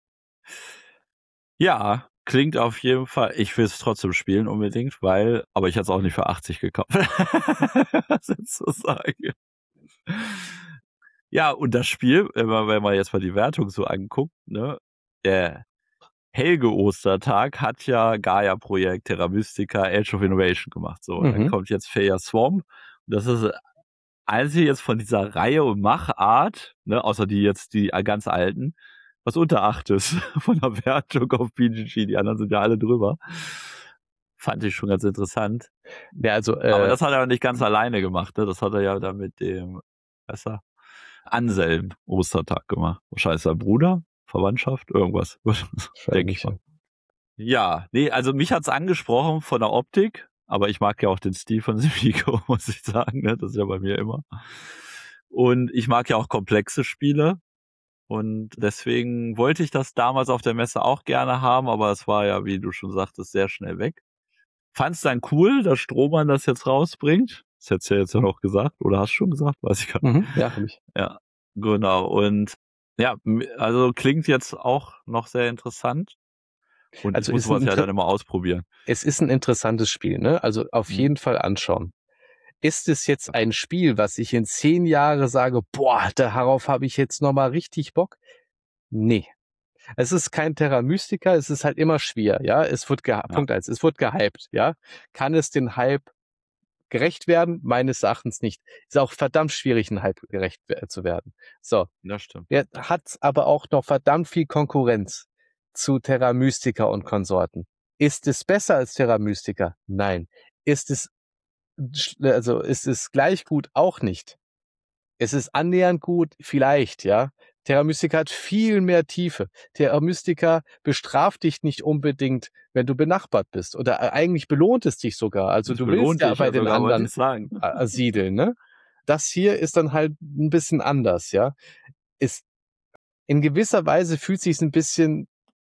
Speaker 1: Ja, klingt auf jeden Fall. Ich will es trotzdem spielen unbedingt, weil, aber ich hätte es auch nicht für achtzig gekauft. Was jetzt so sage. Ja, und das Spiel, wenn man, wenn man jetzt mal die Wertung so anguckt, ne, der Helge Ostertag hat ja Gaia-Projekt, Terra Mystica, Age of Innovation gemacht. So, mhm. Dann kommt jetzt Fair Swarm. Und das ist einzige jetzt von dieser Reihe und Machart, ne, außer die jetzt die ganz alten, was unter acht ist von der Wertung auf B G G. Die anderen sind ja alle drüber. Fand ich schon ganz interessant.
Speaker 2: Ja, also, äh,
Speaker 1: Aber das hat er nicht ganz alleine gemacht. Ne? Das hat er ja dann mit dem besser Anselm Ostertag gemacht. Wahrscheinlich sein Bruder, Verwandtschaft, irgendwas. Denke ich mal. Ja, nee, also mich hat's angesprochen von der Optik, aber ich mag ja auch den Stil von Semigo, muss ich sagen. Ne? Das ist ja bei mir immer. Und ich mag ja auch komplexe Spiele. Und deswegen wollte ich das damals auf der Messe auch gerne haben, aber es war ja, wie du schon sagtest, sehr schnell weg. Fand's dann cool, dass Strohmann das jetzt rausbringt. Das hättest du ja jetzt ja noch gesagt, oder hast du schon gesagt? Weiß ich gar nicht.
Speaker 2: Mhm, ja, hab ich.
Speaker 1: Ja, genau. Und ja, also klingt jetzt auch noch sehr interessant. Und
Speaker 2: Also
Speaker 1: ich muss
Speaker 2: ist ein
Speaker 1: sowas ja
Speaker 2: Inter-
Speaker 1: dann immer ausprobieren.
Speaker 2: Es ist ein interessantes Spiel, ne? Also auf
Speaker 1: Mhm.
Speaker 2: jeden Fall anschauen. Ist es jetzt ein Spiel, was ich in zehn Jahre sage, boah, darauf habe ich jetzt nochmal richtig Bock? Nee. Es ist kein Terra Mystica, es ist halt immer schwer, ja. Es wird geha-
Speaker 1: Ja.
Speaker 2: Punkt eins, es wird gehypt, ja. Kann es den Hype gerecht werden? Meines Erachtens nicht. Ist auch verdammt schwierig, ein Hype gerecht we- zu werden. So.
Speaker 1: Das stimmt.
Speaker 2: Er hat aber auch noch verdammt viel Konkurrenz zu Terra Mystica und Konsorten. Ist es besser als Terra Mystica? Nein. Ist es, sch- also ist es gleich gut? Auch nicht. Es ist annähernd gut, vielleicht, ja. Terra Mystica hat viel mehr Tiefe. Terra Mystica bestraft dich nicht unbedingt, wenn du benachbart bist. Oder äh, eigentlich belohnt es dich sogar. Also
Speaker 1: Das
Speaker 2: du willst
Speaker 1: belohnt
Speaker 2: ja
Speaker 1: dich
Speaker 2: bei
Speaker 1: ja
Speaker 2: den
Speaker 1: sogar, wollte
Speaker 2: anderen
Speaker 1: ich sagen.
Speaker 2: äh, siedeln, ne? Das hier ist dann halt ein bisschen anders, ja. Ist in gewisser Weise fühlt sich ein bisschen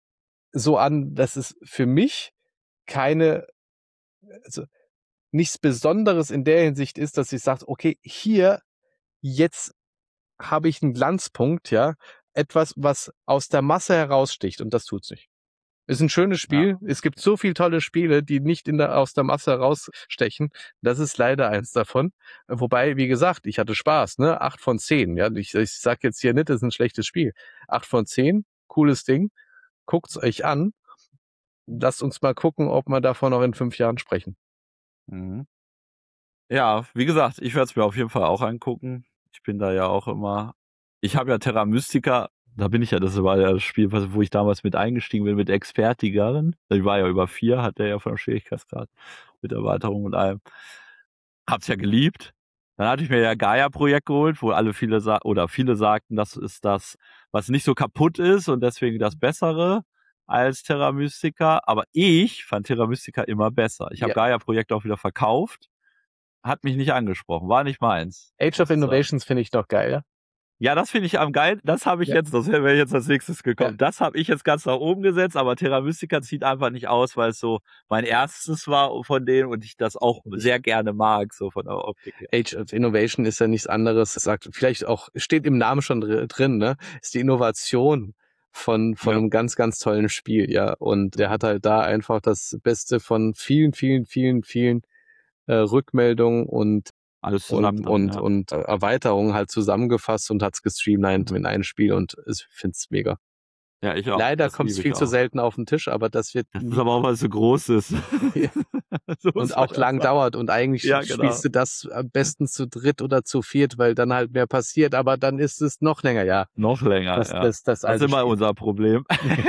Speaker 2: so an, dass es für mich keine, also nichts Besonderes in der Hinsicht ist, dass ich sage, okay, hier jetzt habe ich einen Glanzpunkt, ja, etwas, was aus der Masse heraussticht, und das tut's nicht. Ist ein schönes Spiel. Es gibt so viele tolle Spiele, die nicht in der, aus der Masse herausstechen. Das ist leider eins davon. Wobei, wie gesagt, ich hatte Spaß, ne? Acht von zehn, ja. Ich, ich sag jetzt hier nicht, das ist ein schlechtes Spiel. Acht von zehn, cooles Ding. Guckt's euch an. Lasst uns mal gucken, ob wir davon noch in fünf Jahren sprechen.
Speaker 1: Mhm. Ja, wie gesagt, ich werde es mir auf jeden Fall auch angucken. Ich bin da ja auch immer. Ich habe ja Terra Mystica, da bin ich ja, das war ja das Spiel, was- wo ich damals mit eingestiegen bin, mit Expertigaren. Die war ja über vier, hat der ja von der Schwierigkeitsgrad mit Erweiterung und allem. Hab's ja geliebt. Dann hatte ich mir ja Gaia-Projekt geholt, wo alle viele sa oder viele sagten, das ist das, was nicht so kaputt ist und deswegen das Bessere als Terra Mystica. Aber ich fand Terra Mystica immer besser. Ich habe
Speaker 2: Ja.
Speaker 1: Gaia-Projekt auch wieder verkauft. Hat mich nicht angesprochen, war nicht meins.
Speaker 2: Age of
Speaker 1: muss ich sagen.
Speaker 2: Innovations finde ich doch geil, ja?
Speaker 1: Ja, das finde ich am geil. Das habe ich
Speaker 2: Ja.
Speaker 1: jetzt, das wäre jetzt als nächstes gekommen.
Speaker 2: Ja.
Speaker 1: Das habe ich jetzt ganz nach oben gesetzt, aber Terra Mystica zieht einfach nicht aus, weil es so mein erstes war von denen und ich das auch sehr gerne mag, so von der Optik her.
Speaker 2: Age of Innovation ist ja nichts anderes. Es sagt vielleicht auch, steht im Namen schon dr- drin, ne? Ist die Innovation von, von
Speaker 1: Ja.
Speaker 2: einem ganz, ganz tollen Spiel, ja. Und der hat halt da einfach das Beste von vielen, vielen, vielen, vielen äh, Rückmeldungen und
Speaker 1: Alles zusammen.
Speaker 2: und,
Speaker 1: drin,
Speaker 2: und,
Speaker 1: ja.
Speaker 2: und äh, Erweiterungen halt zusammengefasst und hat's gestreamlined in ein Spiel, und ich find's mega.
Speaker 1: Ja, ich auch.
Speaker 2: Leider
Speaker 1: Das
Speaker 2: kommt es
Speaker 1: liebe
Speaker 2: viel
Speaker 1: ich
Speaker 2: zu
Speaker 1: auch.
Speaker 2: selten auf den Tisch, aber das wird
Speaker 1: Das
Speaker 2: nie-
Speaker 1: ist aber auch, weil es so groß ist.
Speaker 2: Ja.
Speaker 1: So muss
Speaker 2: und
Speaker 1: man
Speaker 2: auch
Speaker 1: ja
Speaker 2: lang
Speaker 1: sagen.
Speaker 2: dauert, und eigentlich
Speaker 1: Ja,
Speaker 2: spielst
Speaker 1: genau.
Speaker 2: du das am besten zu dritt oder zu viert, weil dann halt mehr passiert, aber dann ist es noch länger, ja.
Speaker 1: Noch länger,
Speaker 2: Das,
Speaker 1: ja.
Speaker 2: das, das,
Speaker 1: Das ist
Speaker 2: alte
Speaker 1: immer
Speaker 2: Spiel.
Speaker 1: unser Problem.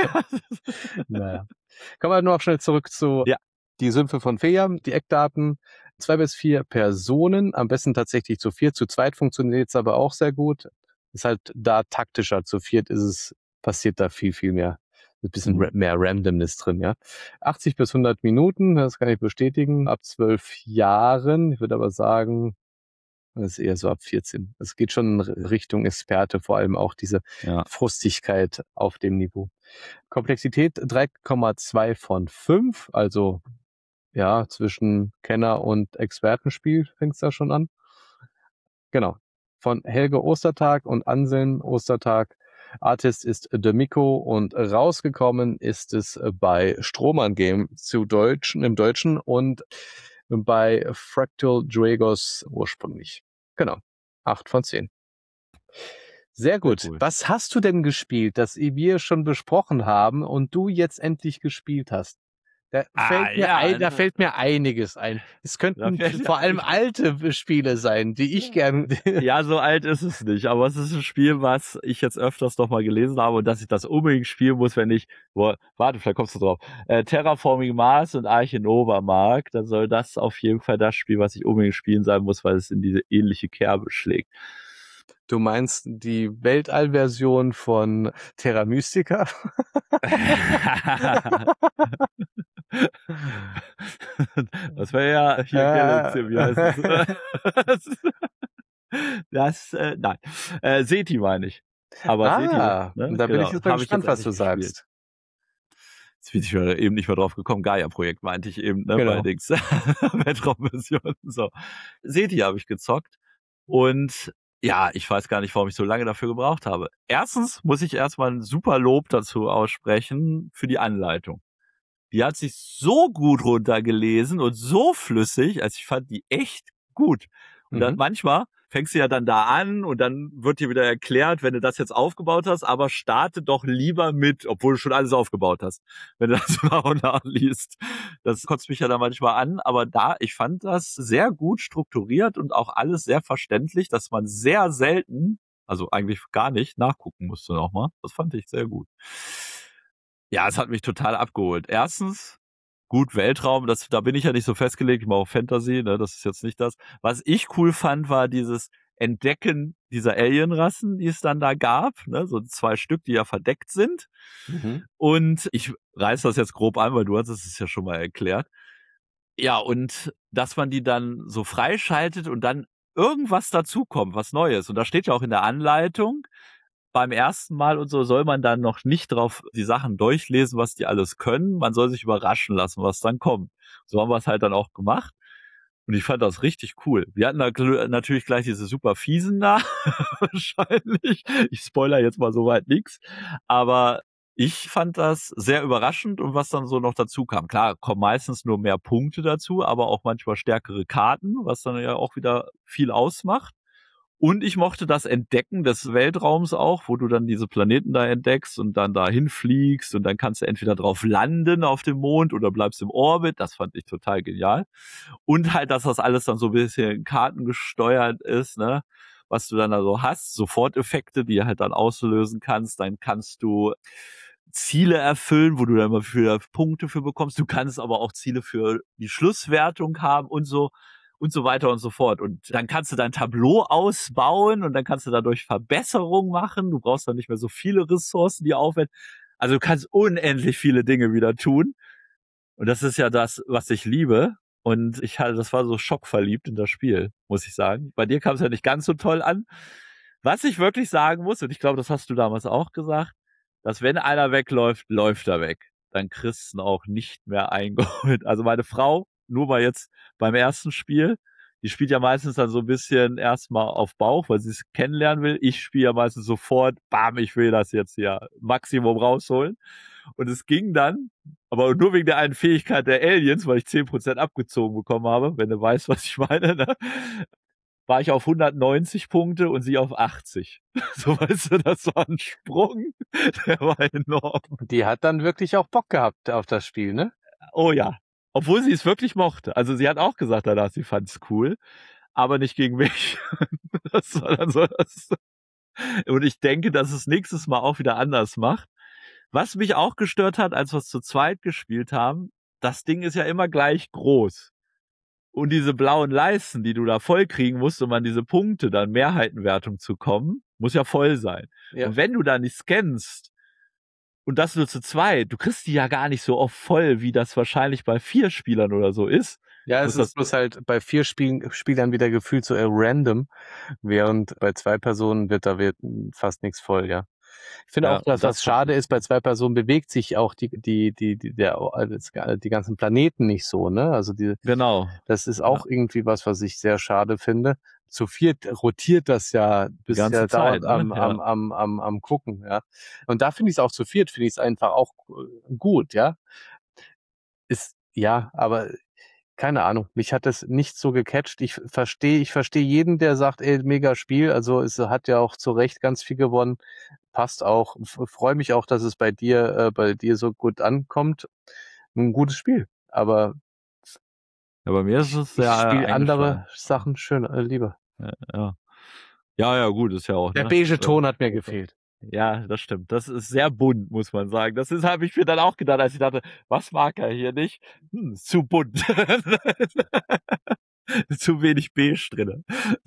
Speaker 2: Naja. Kommen wir noch schnell zurück zu
Speaker 1: Ja.
Speaker 2: die Sümpfe von Fea, die Eckdaten. Zwei bis vier Personen, am besten tatsächlich zu viert. Zu zweit funktioniert es aber auch sehr gut. Ist halt da taktischer. Zu viert ist es, passiert da viel, viel mehr. Ein bisschen
Speaker 1: Mhm.
Speaker 2: ra- mehr Randomness drin, ja. achtzig bis hundert Minuten, das kann ich bestätigen, ab zwölf Jahren. Ich würde aber sagen, das ist eher so ab vierzehn. Es geht schon in Richtung Experte, vor allem auch diese
Speaker 1: Ja.
Speaker 2: Frustigkeit auf dem Niveau. Komplexität drei Komma zwei von fünf, also ja, zwischen Kenner und Expertenspiel fängt es da schon an. Genau. Von Helge Ostertag und Anselm Ostertag. Artist ist D'Amico und rausgekommen ist es bei Strohmann Game zu Deutschen, im Deutschen und bei Fractal Dragos ursprünglich. Genau. Acht von zehn. Sehr gut.
Speaker 1: cool.
Speaker 2: Was hast du denn gespielt, das wir schon besprochen haben und du jetzt endlich gespielt hast? Da
Speaker 1: Ah,
Speaker 2: fällt mir
Speaker 1: ja,
Speaker 2: ein, da
Speaker 1: ne?
Speaker 2: fällt mir einiges ein. Es
Speaker 1: Da
Speaker 2: könnten
Speaker 1: fällt
Speaker 2: vor
Speaker 1: mir
Speaker 2: allem
Speaker 1: ein.
Speaker 2: alte Spiele sein, die ich gern.
Speaker 1: Ja, so alt ist es nicht, aber es ist ein Spiel, was ich jetzt öfters noch mal gelesen habe und dass ich das unbedingt spielen muss, wenn ich, boah, warte, vielleicht kommst du drauf, äh, Terraforming Mars und Arche Nova mag, dann soll das auf jeden Fall das Spiel, was ich unbedingt spielen sein muss, weil es in diese ähnliche Kerbe schlägt.
Speaker 2: Du meinst die Weltall-Version von Terra Mystica?
Speaker 1: Das wäre ja hier Galaxy, wie heißt es? Das, äh, nein. Äh, Seti meine ich. Aber Seti,
Speaker 2: Ah,
Speaker 1: ne,
Speaker 2: da bin ich
Speaker 1: genau,
Speaker 2: jetzt mal
Speaker 1: habe ich jetzt
Speaker 2: gespannt, was
Speaker 1: endlich
Speaker 2: du
Speaker 1: gespielt.
Speaker 2: sagst.
Speaker 1: Jetzt bin ich eben nicht mehr drauf gekommen. Gaia-Projekt meinte ich eben, ne,
Speaker 2: Genau.
Speaker 1: bei Dings. Weltraummission. So. Seti habe ich gezockt. Und ja, ich weiß gar nicht, warum ich so lange dafür gebraucht habe. Erstens muss ich erstmal ein super Lob dazu aussprechen für die Anleitung. Die hat sich so gut runtergelesen und so flüssig, also ich fand die echt gut. Und dann
Speaker 2: Mhm.
Speaker 1: manchmal fängst du ja dann da an und dann wird dir wieder erklärt, wenn du das jetzt aufgebaut hast, aber starte doch lieber mit, obwohl du schon alles aufgebaut hast, wenn du das nach und nach liest. Das kotzt mich ja dann manchmal an, aber da, ich fand das sehr gut strukturiert und auch alles sehr verständlich, dass man sehr selten, also eigentlich gar nicht, nachgucken musste nochmal. Das fand ich sehr gut. Ja, es hat mich total abgeholt. Erstens, gut, Weltraum, das, da bin ich ja nicht so festgelegt, ich mache auch Fantasy, ne, das ist jetzt nicht das. Was ich cool fand, war dieses Entdecken dieser Alienrassen, die es dann da gab, ne, so zwei Stück, die ja verdeckt sind.
Speaker 2: Mhm.
Speaker 1: Und ich reiß das jetzt grob an, weil du hast es ja schon mal erklärt. Ja, und dass man die dann so freischaltet und dann irgendwas dazukommt, was Neues. Und da steht ja auch in der Anleitung, beim ersten Mal und so soll man dann noch nicht drauf die Sachen durchlesen, was die alles können. Man soll sich überraschen lassen, was dann kommt. So haben wir es halt dann auch gemacht. Und ich fand das richtig cool. Wir hatten da natürlich gleich diese super fiesen da, wahrscheinlich. Ich spoiler jetzt mal soweit nichts. Aber ich fand das sehr überraschend und was dann so noch dazu kam. Klar, kommen meistens nur mehr Punkte dazu, aber auch manchmal stärkere Karten, was dann ja auch wieder viel ausmacht. Und ich mochte das Entdecken des Weltraums auch, wo du dann diese Planeten da entdeckst und dann dahin fliegst und dann kannst du entweder drauf landen auf dem Mond oder bleibst im Orbit. Das fand ich total genial. Und halt, dass das alles dann so ein bisschen kartengesteuert ist, ne? Was du dann da so hast, Soforteffekte, die du halt dann auslösen kannst. Dann kannst du Ziele erfüllen, wo du dann immer für Punkte für bekommst. Du kannst aber auch Ziele für die Schlusswertung haben und so und so weiter und so fort. Und dann kannst du dein Tableau ausbauen und dann kannst du dadurch Verbesserungen machen. Du brauchst dann nicht mehr so viele Ressourcen, die aufwenden. Also du kannst unendlich viele Dinge wieder tun. Und das ist ja das, was ich liebe. Und ich hatte, das war so schockverliebt in das Spiel, muss ich sagen. Bei dir kam es ja nicht ganz so toll an. Was ich wirklich sagen muss, und ich glaube, das hast du damals auch gesagt, dass wenn einer wegläuft, läuft er weg. Dann kriegst du ihn auch nicht mehr eingeholt. Also meine Frau, nur mal jetzt beim ersten Spiel, die spielt ja meistens dann so ein bisschen erstmal auf Bauch, weil sie es kennenlernen will. Ich spiele ja meistens sofort, bam, ich will das jetzt hier Maximum rausholen. Und es ging dann, aber nur wegen der einen Fähigkeit der Aliens, weil ich zehn Prozent abgezogen bekommen habe, wenn du weißt, was ich meine, ne? War ich auf hundertneunzig Punkte und sie auf achtzig. So, weißt du, das war ein Sprung, der war enorm.
Speaker 2: Die hat dann wirklich auch Bock gehabt auf das Spiel, ne?
Speaker 1: Oh ja. Obwohl sie es wirklich mochte. Also sie hat auch gesagt danach, sie fand es cool, aber nicht gegen mich. Das war dann so das. Und ich denke, dass es nächstes Mal auch wieder anders macht. Was mich auch gestört hat, als wir es zu zweit gespielt haben, das Ding ist ja immer gleich groß. Und diese blauen Leisten, die du da voll kriegen musst, um an diese Punkte, dann Mehrheitenwertung zu kommen, muss ja voll sein.
Speaker 2: Ja.
Speaker 1: Und wenn du da nicht scannst und das nur zu zweit, du kriegst die ja gar nicht so oft voll, wie das wahrscheinlich bei vier Spielern oder so ist.
Speaker 2: Ja, es
Speaker 1: Muss das
Speaker 2: ist bloß halt bei vier Spielen, Spielern wieder gefühlt so eher random, während bei zwei Personen wird da wird fast nichts voll, ja. Ich finde
Speaker 1: Ja,
Speaker 2: auch, dass
Speaker 1: das
Speaker 2: das schade ist, bei zwei Personen bewegt sich auch die, die, die, die, der, die ganzen Planeten nicht so, ne? Also die,
Speaker 1: Genau.
Speaker 2: das ist auch
Speaker 1: Ja.
Speaker 2: irgendwie was, was ich sehr schade finde. Zu viert rotiert das ja, bist
Speaker 1: ganze
Speaker 2: ja dauernd
Speaker 1: Zeit, ne?
Speaker 2: am,
Speaker 1: Ja.
Speaker 2: am, am, am, am gucken, ja. Und da finde ich es auch zu viert, finde ich es einfach auch äh, gut, ja. Ist, ja, aber keine Ahnung, mich hat das nicht so gecatcht. Ich verstehe, ich verstehe jeden, der sagt, ey, mega Spiel. Also es hat ja auch zu Recht ganz viel gewonnen. Passt auch. F- Freue mich auch, dass es bei dir, äh, bei dir so gut ankommt. ein gutes Spiel. Aber
Speaker 1: Ja, bei mir ist es
Speaker 2: ich
Speaker 1: sehr
Speaker 2: spiele andere
Speaker 1: eingeschlagen.
Speaker 2: Sachen schön, äh, lieber.
Speaker 1: Ja, ja. Ja, ja, gut, ist ja auch,
Speaker 2: Der
Speaker 1: ne?
Speaker 2: beige
Speaker 1: Äh,
Speaker 2: Ton hat mir gefehlt.
Speaker 1: Ja, das stimmt. Das ist sehr bunt, muss man sagen. Das ist, habe ich mir dann auch gedacht, als ich dachte, was mag er hier nicht? Hm, ist zu bunt. Zu wenig beige drinne.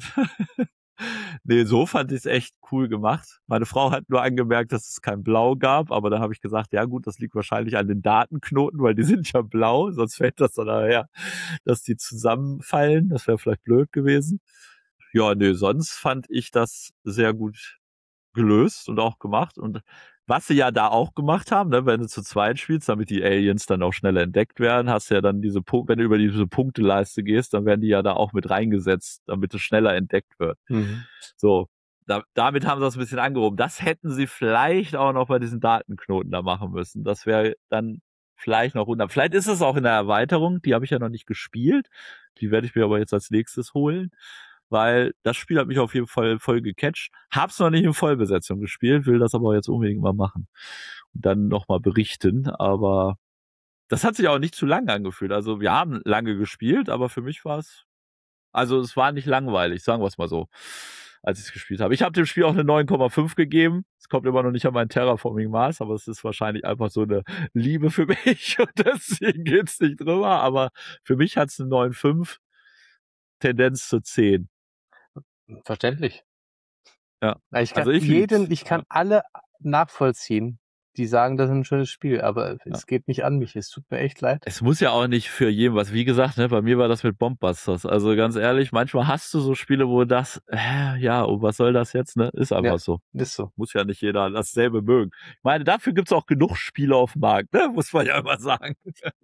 Speaker 1: Nee, so fand ich es echt cool gemacht. Meine Frau hat nur angemerkt, dass es kein Blau gab, aber dann habe ich gesagt, ja gut, das liegt wahrscheinlich an den Datenknoten, weil die sind ja blau, sonst fällt das dann daher, dass die zusammenfallen. Das wäre vielleicht blöd gewesen. Ja, nee, sonst fand ich das sehr gut gelöst und auch gemacht. Und was sie ja da auch gemacht haben, ne, wenn du zu zweit spielst, damit die Aliens dann auch schneller entdeckt werden, hast du ja dann diese Punkte, wenn du über diese Punkteleiste gehst, dann werden die ja da auch mit reingesetzt, damit es schneller entdeckt wird.
Speaker 2: Mhm.
Speaker 1: So, da, damit haben sie das ein bisschen angehoben. Das hätten sie vielleicht auch noch bei diesen Datenknoten da machen müssen. Das wäre dann vielleicht noch runter. Vielleicht ist es auch in der Erweiterung, die habe ich ja noch nicht gespielt. Die werde ich mir aber jetzt als nächstes holen, weil das Spiel hat mich auf jeden Fall voll gecatcht. Hab's noch nicht in Vollbesetzung gespielt, will das aber jetzt unbedingt mal machen und dann nochmal berichten, aber das hat sich auch nicht zu lang angefühlt. Also wir haben lange gespielt, aber für mich war es, also es war nicht langweilig, sagen wir es mal so, als ich es gespielt habe. Ich habe dem Spiel auch eine neun Komma fünf gegeben. Es kommt immer noch nicht an mein Terraforming-Maß, aber es ist wahrscheinlich einfach so eine Liebe für mich und deswegen geht's nicht drüber, aber für mich hat's eine neun Komma fünf, Tendenz zu zehn.
Speaker 2: Verständlich.
Speaker 1: Ja.
Speaker 2: Ich kann
Speaker 1: Also ich
Speaker 2: jeden,
Speaker 1: lieb's.
Speaker 2: ich kann
Speaker 1: Ja.
Speaker 2: alle nachvollziehen, die sagen, das ist ein schönes Spiel, aber es
Speaker 1: Ja.
Speaker 2: geht nicht an mich. Es tut mir echt leid.
Speaker 1: Es muss ja auch nicht für jeden was. Wie gesagt, ne, bei mir war das mit Bombbusters. Also ganz ehrlich, manchmal hast du so Spiele, wo das, äh, ja, und was soll das jetzt, ne? Ist einfach
Speaker 2: Ja,
Speaker 1: so.
Speaker 2: ist so.
Speaker 1: Muss ja nicht jeder dasselbe mögen. Ich meine, dafür gibt's auch genug Spiele auf dem Markt, ne? Muss man ja immer sagen.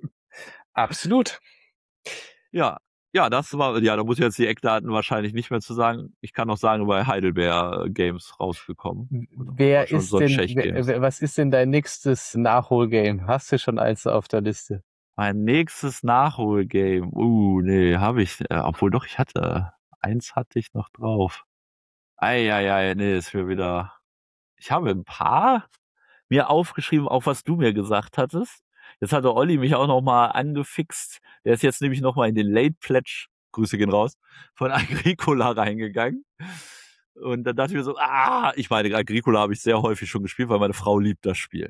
Speaker 2: Absolut.
Speaker 1: Ja. Ja, das war, ja, da muss ich jetzt die Eckdaten wahrscheinlich nicht mehr zu sagen. Ich kann noch sagen, bei Heidelbeer Games rausgekommen.
Speaker 2: Wer
Speaker 1: schon
Speaker 2: ist
Speaker 1: so
Speaker 2: denn, wer, wer, was ist denn dein nächstes Nachholgame? Hast du schon eins auf der Liste?
Speaker 1: Mein nächstes Nachholgame. Uh, nee, habe ich, äh, obwohl doch, ich hatte, eins hatte ich noch drauf. Eieiei, nee, ist mir wieder, ich habe ein paar mir aufgeschrieben, auch was du mir gesagt hattest. Jetzt hatte Olli mich auch noch mal angefixt. Der ist jetzt nämlich noch mal in den Late Pledge, Grüße gehen raus, von Agricola reingegangen. Und dann dachte ich mir so, ah, ich meine, Agricola habe ich sehr häufig schon gespielt, weil meine Frau liebt das Spiel.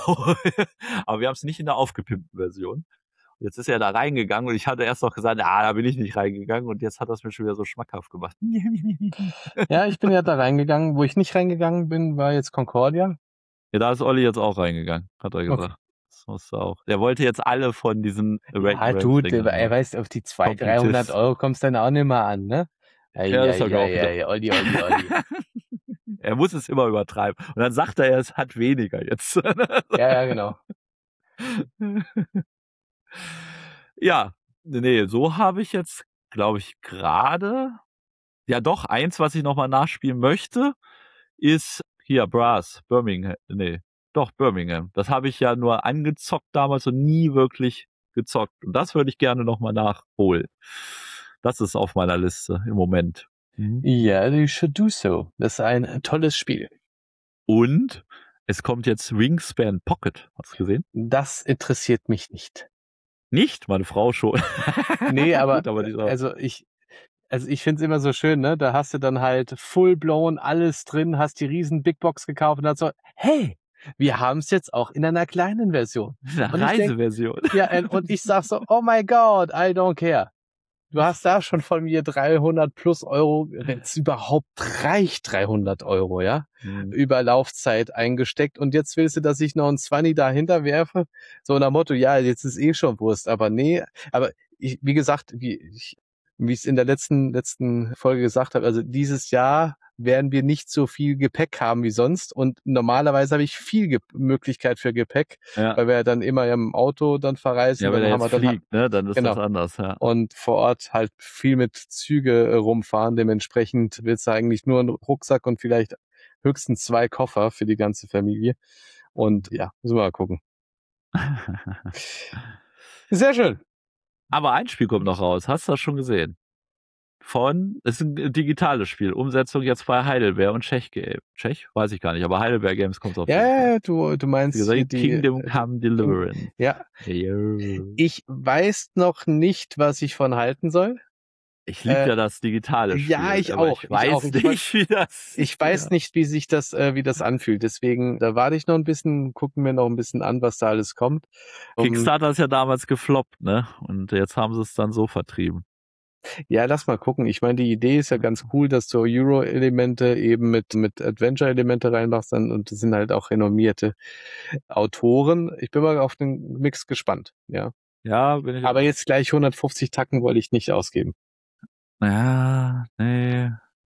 Speaker 1: Aber wir haben es nicht in der aufgepimpten Version. Jetzt ist er da reingegangen und ich hatte erst noch gesagt, ah, da bin ich nicht reingegangen und jetzt hat das mir schon wieder so schmackhaft gemacht.
Speaker 2: Ja, ich bin ja da reingegangen. Wo ich nicht reingegangen bin, war jetzt Concordia.
Speaker 1: Ja, da ist Olli jetzt auch reingegangen, hat er gesagt.
Speaker 2: Okay.
Speaker 1: Das musst du auch. Der wollte jetzt alle von diesen
Speaker 2: Ja, du, er weiß, auf die zweihundert, dreihundert Euro kommst du dann auch nicht mehr an, ne? Ei,
Speaker 1: Ja, das
Speaker 2: ei,
Speaker 1: hab ich auch
Speaker 2: ei,
Speaker 1: gedacht.
Speaker 2: ei, Olli, Olli, Olli.
Speaker 1: Er muss es immer übertreiben. Und dann sagt er, es hat weniger jetzt.
Speaker 2: Ja, ja, genau.
Speaker 1: Ja, nee, so habe ich jetzt, glaube ich, gerade, ja doch, eins, was ich nochmal nachspielen möchte, ist hier Brass, Birmingham, nee, doch Birmingham. Das habe ich ja nur angezockt damals und nie wirklich gezockt. Und das würde ich gerne nochmal nachholen. Das ist auf meiner Liste im Moment. Mhm.
Speaker 2: Ja, you should do so. Das ist ein tolles Spiel.
Speaker 1: Und es kommt jetzt Wingspan Pocket. Hast du gesehen?
Speaker 2: Das interessiert mich nicht.
Speaker 1: Nicht? Meine Frau schon.
Speaker 2: Nee, aber,
Speaker 1: Gut, aber die Frau.
Speaker 2: also ich, also ich finde es immer so schön, ne? Da hast du dann halt full-blown alles drin, hast die riesen Big Box gekauft und dann so, hey, wir haben es jetzt auch in einer kleinen Version.
Speaker 1: Eine
Speaker 2: Und ich denk,
Speaker 1: Reiseversion.
Speaker 2: ja, und ich sag so, oh my God, I don't care. Du hast da schon von mir dreihundert plus Euro, wenn es überhaupt reicht, dreihundert Euro, ja,
Speaker 1: Hm.
Speaker 2: über Laufzeit eingesteckt. Und jetzt willst du, dass ich noch ein Zwanni dahinter werfe? So nach Motto, ja, jetzt ist eh schon Wurst. Aber nee, aber ich, wie gesagt, wie ich, wie ich es in der letzten, letzten Folge gesagt habe, also dieses Jahr werden wir nicht so viel Gepäck haben wie sonst. Und normalerweise habe ich viel Ge- Möglichkeit für Gepäck,
Speaker 1: Ja.
Speaker 2: weil wir ja dann immer im Auto dann verreisen.
Speaker 1: Ja, wenn
Speaker 2: dann
Speaker 1: er
Speaker 2: haben
Speaker 1: jetzt
Speaker 2: wir dann
Speaker 1: fliegt, ne, dann ist
Speaker 2: genau.
Speaker 1: das anders, ja.
Speaker 2: Und vor Ort halt viel mit Züge äh, rumfahren. Dementsprechend willst du eigentlich nur einen Rucksack und vielleicht höchstens zwei Koffer für die ganze Familie. Und ja, müssen wir mal gucken. Sehr schön.
Speaker 1: Aber ein Spiel kommt noch raus. Hast du das schon gesehen? von, es ist ein digitales Spiel, Umsetzung jetzt bei Heidelberg und Czech Game. Czech? Weiß ich gar nicht, aber Heidelberg Games kommt auf jeden
Speaker 2: Ja,
Speaker 1: Fall.
Speaker 2: ja, du, du meinst
Speaker 1: Gesagt,
Speaker 2: hier die,
Speaker 1: Kingdom Come Deliverance.
Speaker 2: ja.
Speaker 1: Ja.
Speaker 2: Ich weiß noch nicht, was ich von halten soll.
Speaker 1: Ich liebe
Speaker 2: Äh,
Speaker 1: ja das digitale Spiel.
Speaker 2: ja, ich
Speaker 1: aber
Speaker 2: auch,
Speaker 1: Ich
Speaker 2: ich
Speaker 1: weiß
Speaker 2: auch. Ich
Speaker 1: nicht, wie das.
Speaker 2: Ich weiß
Speaker 1: ja.
Speaker 2: nicht, wie sich das, äh, wie das anfühlt. Deswegen, da warte ich noch ein bisschen, gucken wir noch ein bisschen an, was da alles kommt. Um,
Speaker 1: Kickstarter ist ja damals gefloppt, ne? Und jetzt haben sie es dann so vertrieben.
Speaker 2: ja, lass mal gucken. Ich meine, die Idee ist ja ganz cool, dass du Euro-Elemente eben mit, mit Adventure-Elemente reinmachst dann, und das sind halt auch renommierte Autoren. Ich bin mal auf den Mix gespannt, ja.
Speaker 1: Ja, bin ich.
Speaker 2: Aber jetzt gleich hundertfünfzig Tacken wollte ich nicht ausgeben.
Speaker 1: Ja, nee.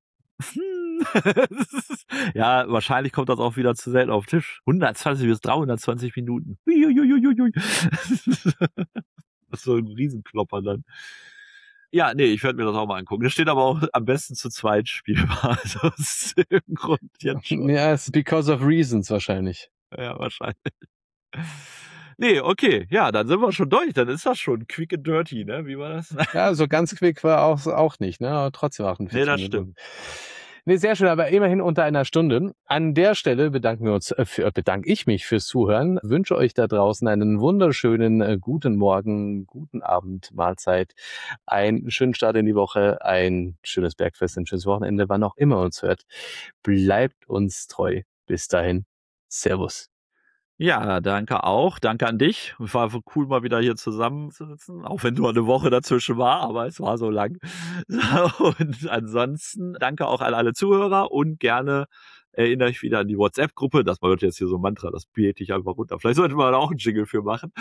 Speaker 1: Ja, wahrscheinlich kommt das auch wieder zu selten auf den Tisch. hundertzwanzig bis dreihundertzwanzig Minuten. Uiuiuiui. Das ist so ein Riesenklopper dann. Ja, nee, ich werde mir das auch mal angucken. Das steht aber auch am besten zu zweit spielbar. Also das ist im Grund jetzt schon.
Speaker 2: Ja, es ist because of reasons wahrscheinlich.
Speaker 1: Ja, wahrscheinlich. Nee, okay, ja, dann sind wir schon durch. Dann ist das schon quick and dirty, ne? Wie war das?
Speaker 2: Ja, so ganz quick war auch, auch nicht, ne? Aber trotzdem achtundvierzig
Speaker 1: Nee, das
Speaker 2: Minuten.
Speaker 1: stimmt.
Speaker 2: Nee, sehr schön, aber immerhin unter einer Stunde. An der Stelle bedanken wir uns, äh, für, bedanke ich mich fürs Zuhören, wünsche euch da draußen einen wunderschönen äh, guten Morgen, guten Abend, Mahlzeit, einen schönen Start in die Woche, ein schönes Bergfest, ein schönes Wochenende, wann auch immer uns hört. Bleibt uns treu. Bis dahin. Servus.
Speaker 1: Ja, danke auch. Danke an dich. Es war cool, mal wieder hier zusammenzusitzen, auch wenn nur eine Woche dazwischen war, aber es war so lang. Und ansonsten danke auch an alle Zuhörer und gerne erinnere ich wieder an die WhatsApp-Gruppe. Das war jetzt hier so ein Mantra, das bete ich einfach runter. Vielleicht sollte man da auch einen Jingle für machen.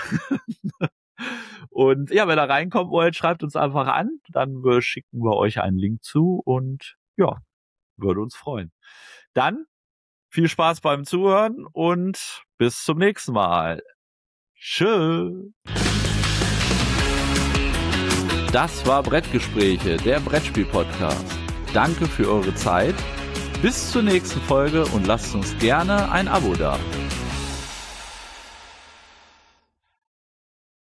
Speaker 1: Und ja, wenn ihr reinkommen wollt, schreibt uns einfach an. Dann schicken wir euch einen Link zu und ja, würde uns freuen. Dann viel Spaß beim Zuhören und bis zum nächsten Mal. Tschö. Das war Brettgespräche, der Brettspiel-Podcast. Danke für eure Zeit. Bis zur nächsten Folge und lasst uns gerne ein Abo da.